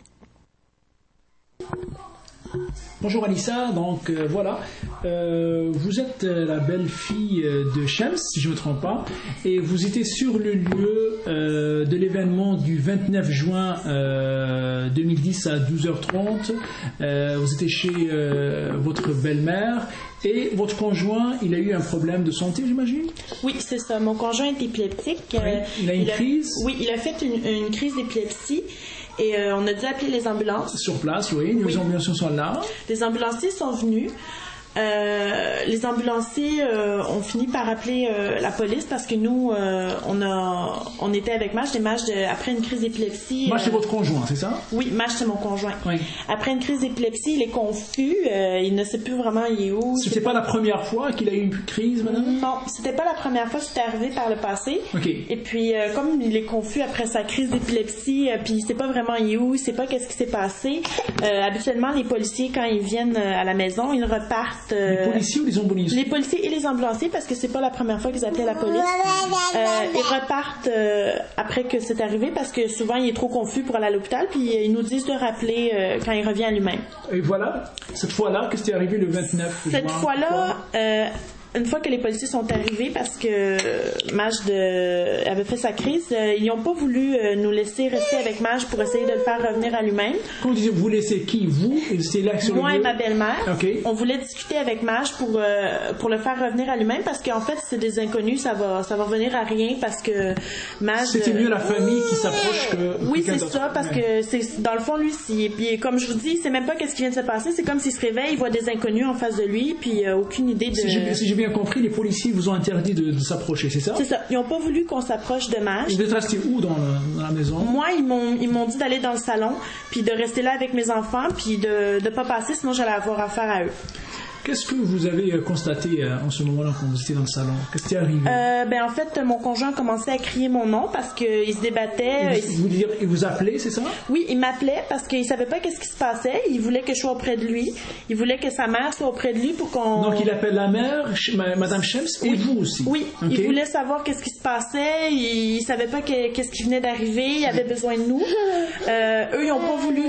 Bonjour Anissa, donc voilà, vous êtes la belle-fille de Shems, si je ne me trompe pas, et vous étiez sur le lieu de l'événement du 29 juin 2010 à 12h30. Vous étiez chez votre belle-mère et votre conjoint, il a eu un problème de santé, j'imagine? Oui, c'est ça. Mon conjoint est épileptique. Il a une crise? Oui, il a fait une crise d'épilepsie. Et on a dû appeler les ambulances. Sur place, oui. Les ambulanciers sont là. Les ambulanciers sont venus. Les ambulanciers ont fini par appeler la police parce que nous, on était avec Maj. Après une crise d'épilepsie... Maj, c'est votre conjoint, c'est ça? Oui, Maj, c'est mon conjoint. Oui. Après une crise d'épilepsie, il est confus. Il ne sait plus vraiment il est où. C'était pas la première fois qu'il a eu une crise, madame? Non, c'était pas la première fois. C'était arrivé par le passé. Okay. Et puis, comme il est confus après sa crise d'épilepsie, puis il sait pas vraiment il est où, il sait pas qu'est-ce qui s'est passé. Habituellement, les policiers, quand ils viennent à la maison, ils repartent. Les policiers ou les ambulanciers? Les policiers et les ambulanciers, parce que c'est pas la première fois qu'ils appelaient la police. Ils repartent après que c'est arrivé, parce que souvent il est trop confus pour aller à l'hôpital, puis ils nous disent de rappeler quand il revient à lui-même. Et voilà, cette fois-là, qu'est-ce qui est arrivé le 29 juin? Cette fois-là, une fois que les policiers sont arrivés, parce que Maj avait fait sa crise, ils n'ont pas voulu nous laisser rester avec Maj pour essayer de le faire revenir à lui-même. Quand vous dites vous laissez qui? Vous? Et là sur moi le et ma belle-mère. Okay. On voulait discuter avec Maj pour le faire revenir à lui-même parce qu'en fait, c'est des inconnus, ça va revenir à rien parce que Maj... C'était mieux la famille qui s'approche que... Oui, c'est ça, parce que c'est, dans le fond, lui, puis comme je vous dis, c'est même pas qu'est-ce qui vient de se passer, c'est comme s'il se réveille, il voit des inconnus en face de lui, puis aucune idée de... Si j'ai bien compris, les policiers vous ont interdit de s'approcher, c'est ça? C'est ça. Ils n'ont pas voulu qu'on s'approche de Maj. Vous êtes resté où dans la maison? Moi, ils m'ont dit d'aller dans le salon, puis de rester là avec mes enfants, puis de ne pas passer, sinon j'allais avoir affaire à eux. Qu'est-ce que vous avez constaté en ce moment-là quand vous étiez dans le salon? Qu'est-ce qui est arrivé? En fait, mon conjoint commençait à crier mon nom parce qu'il se débattait. Il vous appelait, c'est ça? Oui, il m'appelait parce qu'il savait pas qu'est-ce qui se passait. Il voulait que je sois auprès de lui. Il voulait que sa mère soit auprès de lui pour qu'on... Donc, il appelle la mère, Madame Shems, et vous aussi? Oui, okay. Il voulait savoir qu'est-ce qui se passait. Il savait pas qu'est-ce qui venait d'arriver. Il avait besoin de nous. Eux, ils ont pas voulu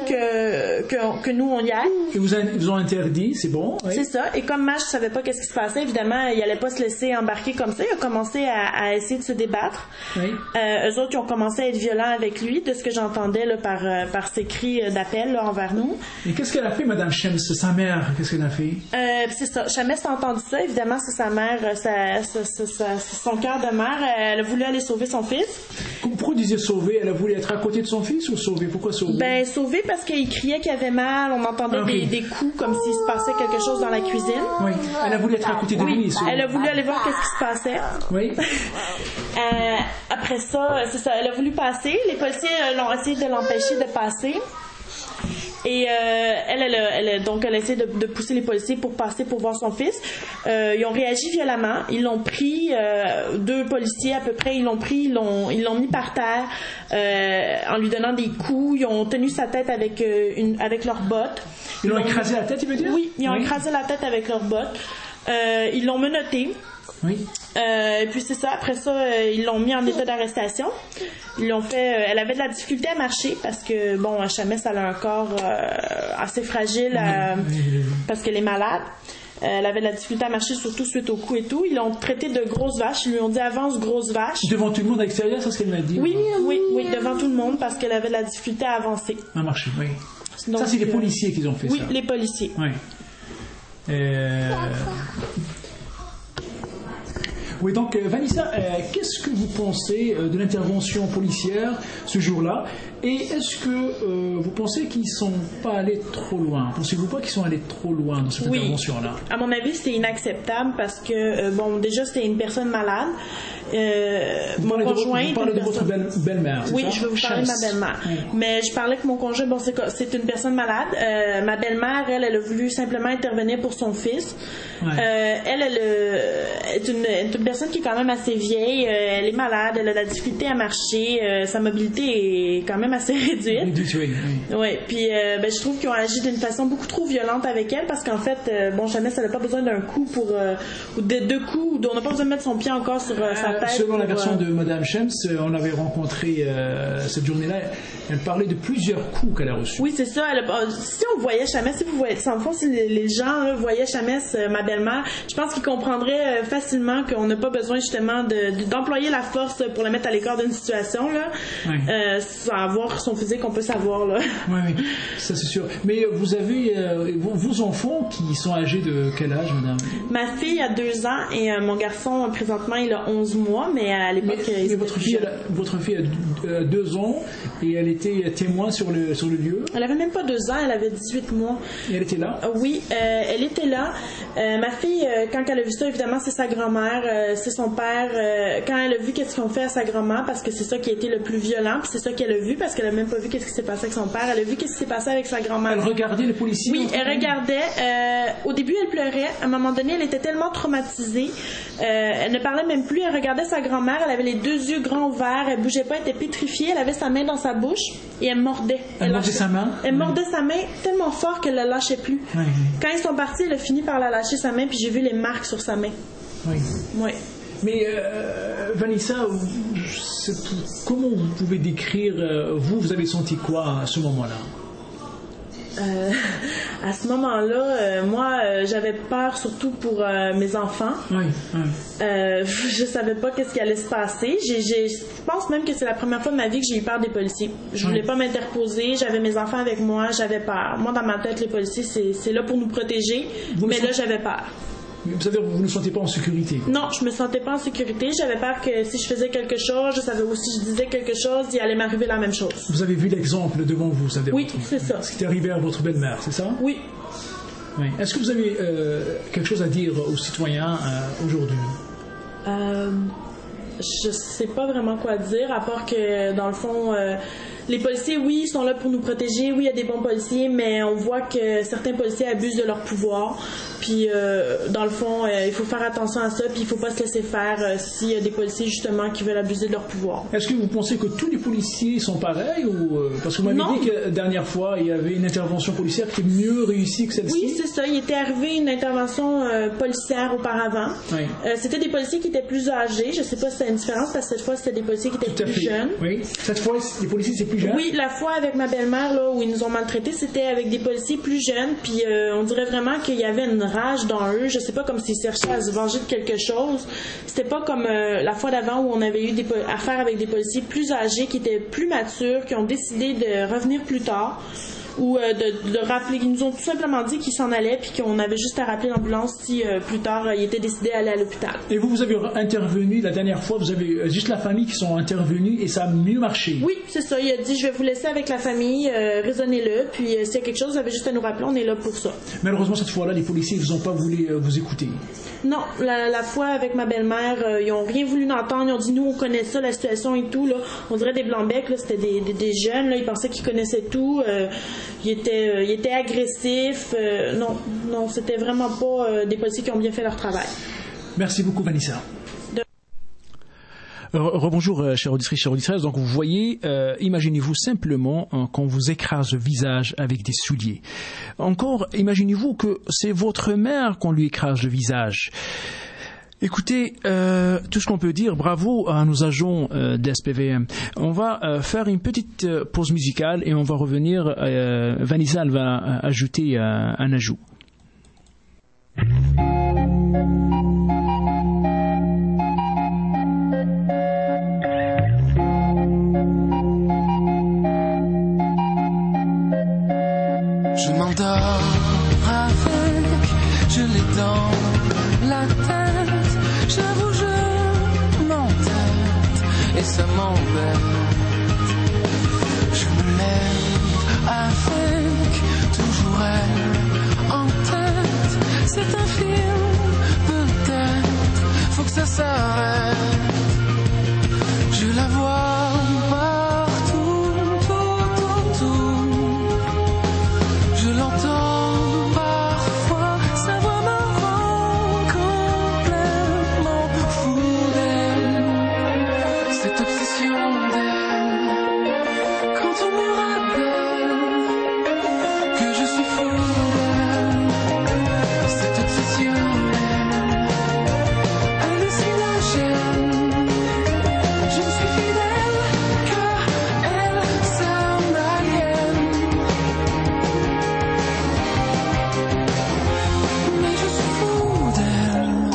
que nous, on y aille. Ils vous ont interdit, c'est bon? Oui. C'est ça. Et comme Maj ne savait pas qu'est-ce qui se passait, évidemment, il n'allait pas se laisser embarquer comme ça. Il a commencé à essayer de se débattre. Oui. Eux autres, ils ont commencé à être violents avec lui, de ce que j'entendais là, par ses cris d'appel là, envers nous. Et qu'est-ce qu'elle a fait, Madame Shems, sa mère? Qu'est-ce qu'elle a fait? C'est ça. Shems a entendu ça. Évidemment, c'est sa mère, son cœur de mère. Elle a voulu aller sauver son fils. Pourquoi vous disiez sauver? Elle a voulu être à côté de son fils ou sauver? Pourquoi sauver? Sauver parce qu'il criait qu'il avait mal. On entendait des coups comme s'il se passait quelque chose dans la cuisine. Oui, elle a voulu être à côté de lui. Elle a voulu aller voir qu'est-ce qui se passait. Oui. Après ça, c'est ça, elle a voulu passer. Les policiers l'ont essayé de l'empêcher de passer. Et elle a essayé de pousser les policiers pour passer pour voir son fils. Ils ont réagi violemment. Ils l'ont pris, 2 policiers à peu près, ils l'ont mis par terre en lui donnant des coups. Ils ont tenu sa tête avec leurs bottes. Ils l'ont écrasé la tête, il veut dire? Oui, ils ont écrasé la tête avec leurs bottes. Ils l'ont menotté. Oui. Et puis c'est ça, après ça, ils l'ont mis en état d'arrestation. Ils l'ont fait. Elle avait de la difficulté à marcher parce que, bon, Chamès, elle a un corps assez fragile parce qu'elle est malade. Elle avait de la difficulté à marcher, surtout suite au coup et tout. Ils l'ont traité de grosse vache. Ils lui ont dit avance, grosse vache. Devant tout le monde à l'extérieur, c'est ce qu'elle m'a dit? Oui, devant tout le monde parce qu'elle avait de la difficulté à avancer. À marcher, oui. Donc, ça, c'est les policiers qui ont fait ça. Oui, les policiers. Oui. Oui, donc Vanessa, qu'est-ce que vous pensez de l'intervention policière ce jour-là? Et est-ce que vous pensez qu'ils ne sont pas allés trop loin? Pensez-vous pas qu'ils sont allés trop loin dans cette intervention-là? À mon avis, c'était inacceptable parce que, déjà, c'était une personne malade. Mon conjoint... Vous parlez de votre belle-mère, c'est oui, ça? Je vais vous parler de ma belle-mère. Oui. Mais je parlais que mon conjoint, c'est une personne malade. Ma belle-mère, elle a voulu simplement intervenir pour son fils. Ouais. Elle est une personne qui est quand même assez vieille. Elle est malade, elle a de la difficulté à marcher. Sa mobilité est quand même assez réduite. Oui. Puis je trouve qu'ils ont agi d'une façon beaucoup trop violente avec elle parce qu'en fait, Chamès, elle n'a pas besoin d'un coup ou de 2 coups. On n'a pas besoin de mettre son pied encore sur sa tête. Selon la version de Madame Shems, on avait rencontré cette journée-là. Elle parlait de plusieurs coups qu'elle a reçus. Oui, c'est ça. Si on voyait Chamès, si les gens voyaient Chamès, ma belle-mère, je pense qu'ils comprendraient facilement qu'on n'a pas besoin justement d'employer la force pour la mettre à l'écart d'une situation là. Oui. Sans voir son physique, on peut savoir là. Oui, ça c'est sûr. Mais vous avez vos enfants qui sont âgés de quel âge, madame? Ma fille a 2 ans et mon garçon présentement il a 11 mois, mais à l'époque mais votre fille a 2 ans et elle était témoin sur le lieu? Elle avait même pas 2 ans, elle avait 18 mois. Et elle était là? Oui, elle était là. Ma fille, quand elle a vu ça, évidemment, c'est sa grand-mère, c'est son père. Quand elle a vu qu'est-ce qu'ils ont fait à sa grand-mère, parce que c'est ça qui a été le plus violent, puis c'est ça qu'elle a vu, parce qu'elle a même pas vu qu'est-ce qui s'est passé avec son père. Elle a vu qu'est-ce qui s'est passé avec sa grand-mère. Elle regardait les policiers? Oui, elle regardait. Au début, elle pleurait. À un moment donné, elle était tellement traumatisée. Elle ne parlait même plus. Elle regardait sa grand-mère. Elle avait les 2 yeux grands ouverts. Elle bougeait pas. Elle était pétrifiée. Elle avait sa main dans sa bouche et elle mordait. Elle mordait sa main? Elle mordait sa main tellement fort qu'elle la lâchait plus. Oui. Quand ils sont partis, elle a fini par la lâcher sa main, puis j'ai vu les marques sur sa main. Oui. Oui. Mais Vanessa, comment vous pouvez décrire, vous avez senti quoi à ce moment-là? À ce moment-là, moi, j'avais peur surtout pour mes enfants. Oui. Je savais pas qu'est-ce qui allait se passer. Je pense même que c'est la première fois de ma vie que j'ai eu peur des policiers. Je voulais pas m'interposer. J'avais mes enfants avec moi. J'avais peur. Moi, dans ma tête, les policiers, c'est là pour nous protéger. Mais là, j'avais peur. Vous savez, vous ne vous sentez pas en sécurité? Non, je me sentais pas en sécurité. J'avais peur que si je faisais quelque chose, je savais aussi si je disais quelque chose, il allait m'arriver la même chose. Vous avez vu l'exemple devant vous, ça? Oui, c'est ça. Ce qui est arrivé à votre belle-mère, c'est ça? Oui. Est-ce que vous avez quelque chose à dire aux citoyens aujourd'hui? Je sais pas vraiment quoi dire, à part que, dans le fond, les policiers, oui, sont là pour nous protéger. Oui, il y a des bons policiers, mais on voit que certains policiers abusent de leur pouvoir. Puis, dans le fond, il faut faire attention à ça, puis il faut pas se laisser faire s'il y a des policiers, justement, qui veulent abuser de leur pouvoir. Est-ce que vous pensez que tous les policiers sont pareils ou parce que vous m'avez dit que la dernière fois, il y avait une intervention policière qui était mieux réussie que celle-ci? Oui, c'est ça. Il était arrivé une intervention policière auparavant. Oui. C'était des policiers qui étaient plus âgés. Je sais pas si c'est une différence, parce que cette fois, c'était des policiers qui étaient plus jeunes. Oui. Cette fois, les policiers, c'est plus jeune? Oui, la fois avec ma belle-mère, là, où ils nous ont maltraités, c'était avec des policiers plus jeunes, puis on dirait vraiment qu'il y avait une rage dans eux. Je sais pas, comme s'ils cherchaient à se venger de quelque chose. C'était pas comme la fois d'avant où on avait eu affaire avec des policiers plus âgés, qui étaient plus matures, qui ont décidé de revenir plus tard. Ou de rappeler, ils nous ont tout simplement dit qu'ils s'en allaient puis qu'on avait juste à rappeler l'ambulance si plus tard ils étaient décidés à aller à l'hôpital. Et vous avez intervenu la dernière fois, vous avez juste la famille qui sont intervenus et ça a mieux marché? Oui, c'est ça. Il a dit je vais vous laisser avec la famille, raisonnez-le, puis s'il y a quelque chose, vous avez juste à nous rappeler, on est là pour ça. Malheureusement, cette fois-là, les policiers ils n'ont pas voulu vous écouter. Non, la fois avec ma belle-mère, ils n'ont rien voulu entendre. Ils ont dit nous on connaît ça, la situation et tout. Là. On dirait des blancs-becs, là, c'était des jeunes, là, ils pensaient qu'ils connaissaient tout. il était agressif. Non, c'était vraiment pas des policiers qui ont bien fait leur travail. Merci beaucoup, Vanessa. Rebonjour, chers auditrices, chers auditeurs. Donc, vous voyez, imaginez-vous simplement qu'on vous écrase le visage avec des souliers. Encore, imaginez-vous que c'est votre mère qu'on lui écrase le visage. Écoutez, tout ce qu'on peut dire, bravo à nos agents d'SPVM. On va faire une petite pause musicale et on va revenir. Vanessa, elle va ajouter un ajout. Je m'endors avec, je l'ai dans la tête, j'avoue je m'entête et ça m'embête. Je me lève avec toujours elle en tête, c'est un film peut-être, faut que ça s'arrête. Je la vois partout, tout autour. Je l'entends parfois, sa voix me rend complètement fou d'elle. Cette obsession d'elle, quand on me rappelle que je suis fou d'elle. Cette obsession d'elle, hallucinogène. Je ne suis fidèle qu'à elle, ça m'aliène. Mais je suis fou d'elle.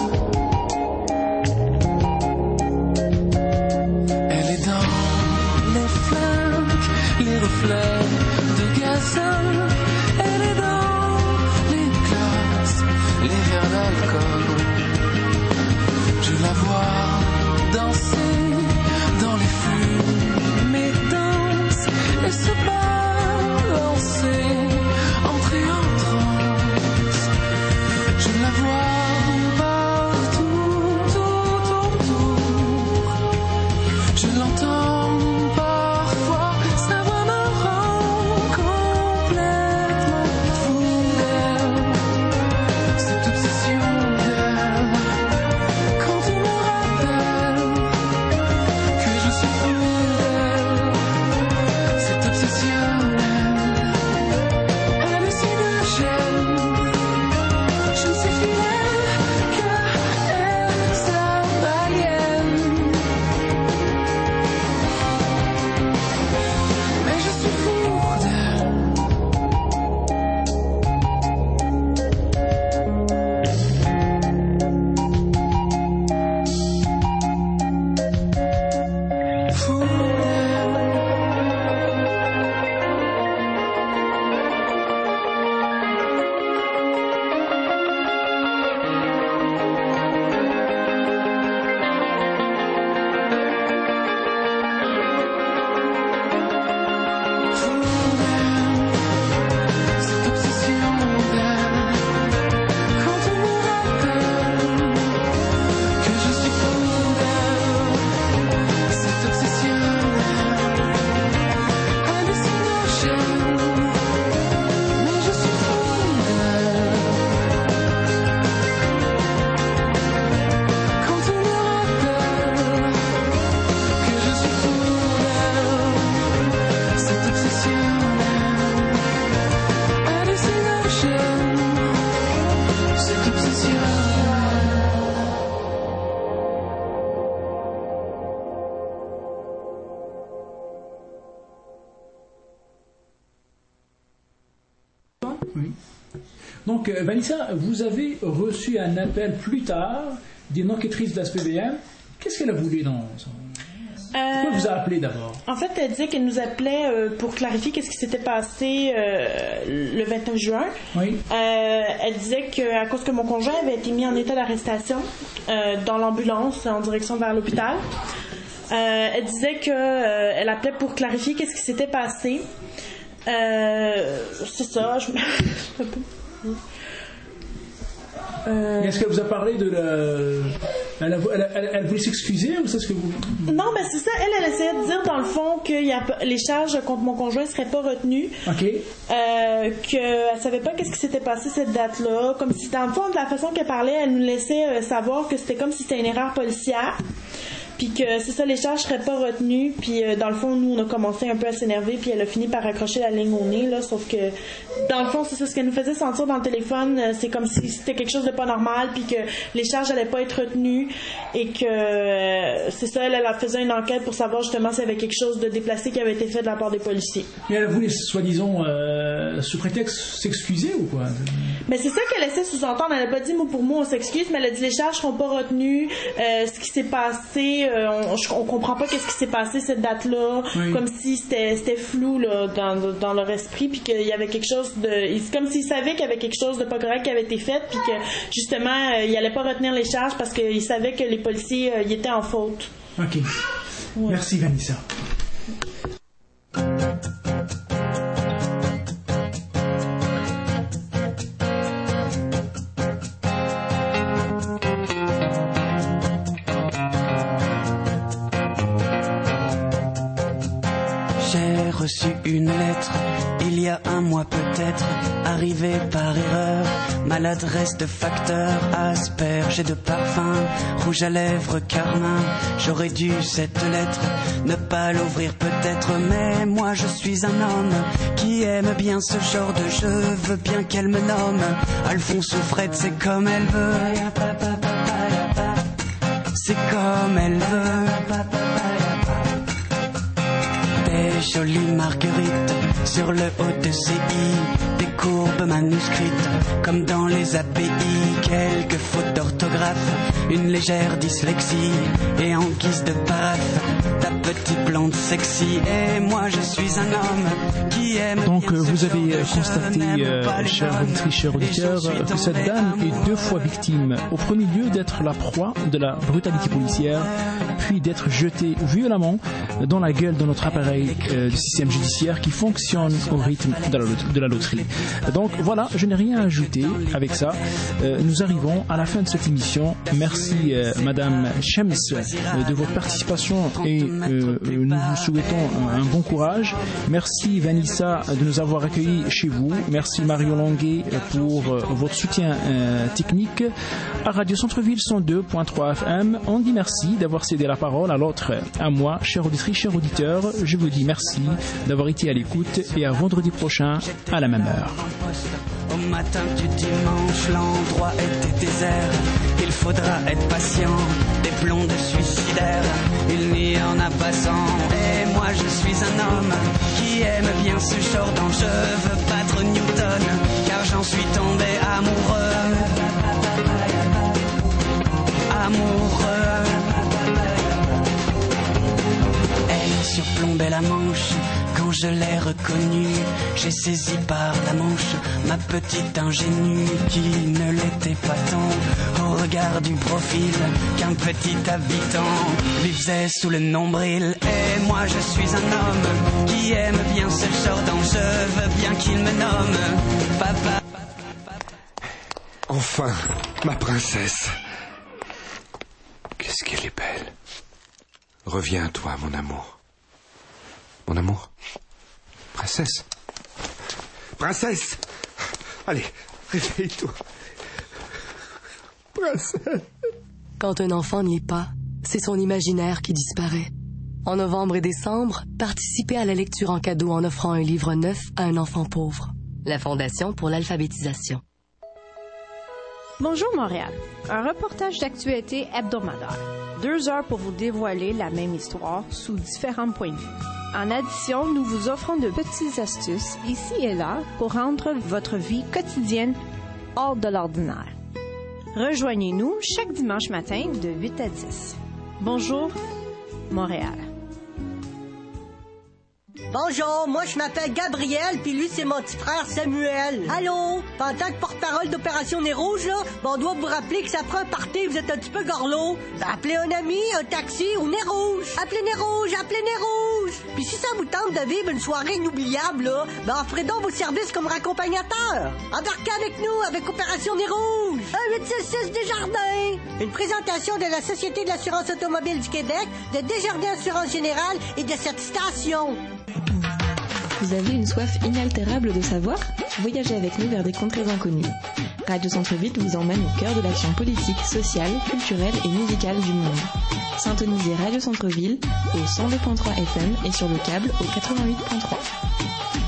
Elle est dans les flingues, les reflets de gazole. Elle est dans les classes, les verres d'alcool. Je la vois danser dans les fumées danses et se balancer, entrer en transe. Je la vois partout, tout autour. Je l'entends parfois, sa voix me rend complètement fou d'elle. Cette obsession d'elle, quand on me rappelle que je suis fou d'elle. Cette obsession d'elle, hallucinogène. Je ne suis fidèle qu'à elle, ça m'aliène. Mais je suis fou d'elle. Fou d'elle. Cette obsession d'elle, quand on me rappelle que je suis fou d'elle. Cette obsession d'elle, hallucinogène. Mais je suis fou d'elle. Quand on me rappelle que je suis fou d'elle. Cette obsession d'elle, hallucinogène. Cette obsession Oui. Donc, Vanessa, vous avez reçu un appel plus tard d'une enquêtrice de la SPVM. Qu'est-ce qu'elle a voulu dans son... Pourquoi elle vous a appelé d'abord? En fait, elle disait qu'elle nous appelait pour clarifier qu'est-ce qui s'était passé le 29 juin. Oui. Elle disait qu'à cause que mon conjoint avait été mis en état d'arrestation dans l'ambulance en direction vers l'hôpital, elle disait qu'elle appelait pour clarifier qu'est-ce qui s'était passé. C'est ça. Est-ce qu'elle vous a parlé de la... Elle voulait s'excuser ou c'est ce que vous... Non, mais c'est ça. Elle essayait de dire, dans le fond, que les charges contre mon conjoint ne seraient pas retenues. OK. Qu'elle savait pas qu'est-ce qui s'était passé cette date-là. Comme si, dans le fond, de la façon qu'elle parlait, elle nous laissait savoir que c'était comme si c'était une erreur policière. Puis que c'est ça, les charges seraient pas retenues. Puis dans le fond, nous, on a commencé un peu à s'énerver. Puis elle a fini par raccrocher la ligne au nez, là. Sauf que, dans le fond, c'est ça, ce qu'elle nous faisait sentir dans le téléphone, c'est comme si c'était quelque chose de pas normal. Puis que les charges allaient pas être retenues. Et que, c'est ça, elle faisait une enquête pour savoir justement s'il y avait quelque chose de déplacé qui avait été fait de la part des policiers. Mais elle voulait, soi-disant, sous prétexte, s'excuser ou quoi? Mais c'est ça qu'elle essaie de sous-entendre. Elle n'a pas dit mot pour mot on s'excuse, mais elle a dit les charges seront pas retenues. Ce qui s'est passé, on comprend pas qu'est-ce qui s'est passé cette date-là, oui. Comme si c'était flou là, dans leur esprit, puis qu'il y avait quelque chose de... C'est comme s'ils savaient qu'il y avait quelque chose de pas correct qui avait été fait, puis que justement, ils allaient pas retenir les charges parce qu'ils savaient que les policiers y étaient en faute. OK. Ouais. Merci, Vanessa. J'ai reçu une lettre, il y a un mois peut-être, arrivée par erreur. Maladresse de facteur, asperge et de parfum, rouge à lèvres, carmin. J'aurais dû cette lettre ne pas l'ouvrir peut-être, mais moi je suis un homme qui aime bien ce genre de jeu. Veux bien qu'elle me nomme Alphonse ou Fred, c'est comme elle veut. C'est comme elle veut. Des jolies marguerites sur le haut de ses i, des courbes manuscrites comme dans les API, quelques fautes d'orthographe, une légère dyslexie et en guise de paraphe ta petite blonde sexy. Et moi je suis un homme qui aime. Donc vous avez constaté, chers auditrices, chers auditeurs, que cette dame est 2 fois victime. Au premier lieu d'être la proie de la brutalité policière, puis d'être jetée violemment dans la gueule de notre appareil du système judiciaire qui fonctionne au rythme de la loterie. Donc voilà, je n'ai rien à ajouter avec ça. Nous arrivons à la fin de cette émission. Merci Madame Shems de votre participation et nous vous souhaitons un bon courage. Merci Vanessa de nous avoir accueillis chez vous. Merci Mario Longuet pour votre soutien technique. À Radio Centre-Ville 102.3 FM, on dit merci d'avoir cédé la parole à l'autre, à moi, chère auditrice, chers auditeurs. Je vous dis merci d'avoir été à l'écoute et à vendredi prochain à la même heure. Au matin du dimanche, l'endroit était désert. Il faudra être patient, des blondes suicidaires, il n'y en a pas 100. Et moi je suis un homme qui aime bien ce genre d'enjeu. Veux battre Newton, car j'en suis tombé amoureux. Amoureux. Elle surplombait la Manche. Quand je l'ai reconnue, j'ai saisi par la manche ma petite ingénue qui ne l'était pas tant au regard du profil qu'un petit habitant lui faisait sous le nombril. Et moi je suis un homme qui aime bien ce genre d'enjeu, veux bien qu'il me nomme papa. Enfin, ma princesse. Qu'est-ce qu'elle est belle. Reviens à toi, mon amour. Mon amour. Princesse. Princesse. Allez, réveille-toi. Princesse. Quand un enfant n'y est pas, c'est son imaginaire qui disparaît. En novembre et décembre, participez à la lecture en cadeau en offrant un livre neuf à un enfant pauvre. La Fondation pour l'alphabétisation. Bonjour Montréal, un reportage d'actualité hebdomadaire. 2 heures pour vous dévoiler la même histoire sous différents points de vue. En addition, nous vous offrons de petites astuces ici et là pour rendre votre vie quotidienne hors de l'ordinaire. Rejoignez-nous chaque dimanche matin de 8 à 10. Bonjour, Montréal. Bonjour, moi je m'appelle Gabriel, puis lui c'est mon petit frère Samuel. Allô? En tant que porte-parole d'Opération Nez Rouge, là, on doit vous rappeler que ça prend un party, vous êtes un petit peu gorlot. Appelez un ami, un taxi ou Nez Rouge. Appelez Nez Rouge, appelez Nez Rouge. Puis si ça vous tente de vivre une soirée inoubliable, là, offrez donc vos services comme raccompagnateur. Embarquez avec nous avec Opération Nez Rouge. 1-866 Desjardins. Une présentation de la Société de l'assurance automobile du Québec, de Desjardins Assurance Générale et de cette station. Vous avez une soif inaltérable de savoir? Voyagez avec nous vers des contrées inconnues. Radio Centre-Ville vous emmène au cœur de l'action politique, sociale, culturelle et musicale du monde. Syntonisez Radio Centre-Ville au 102.3 FM et sur le câble au 88.3.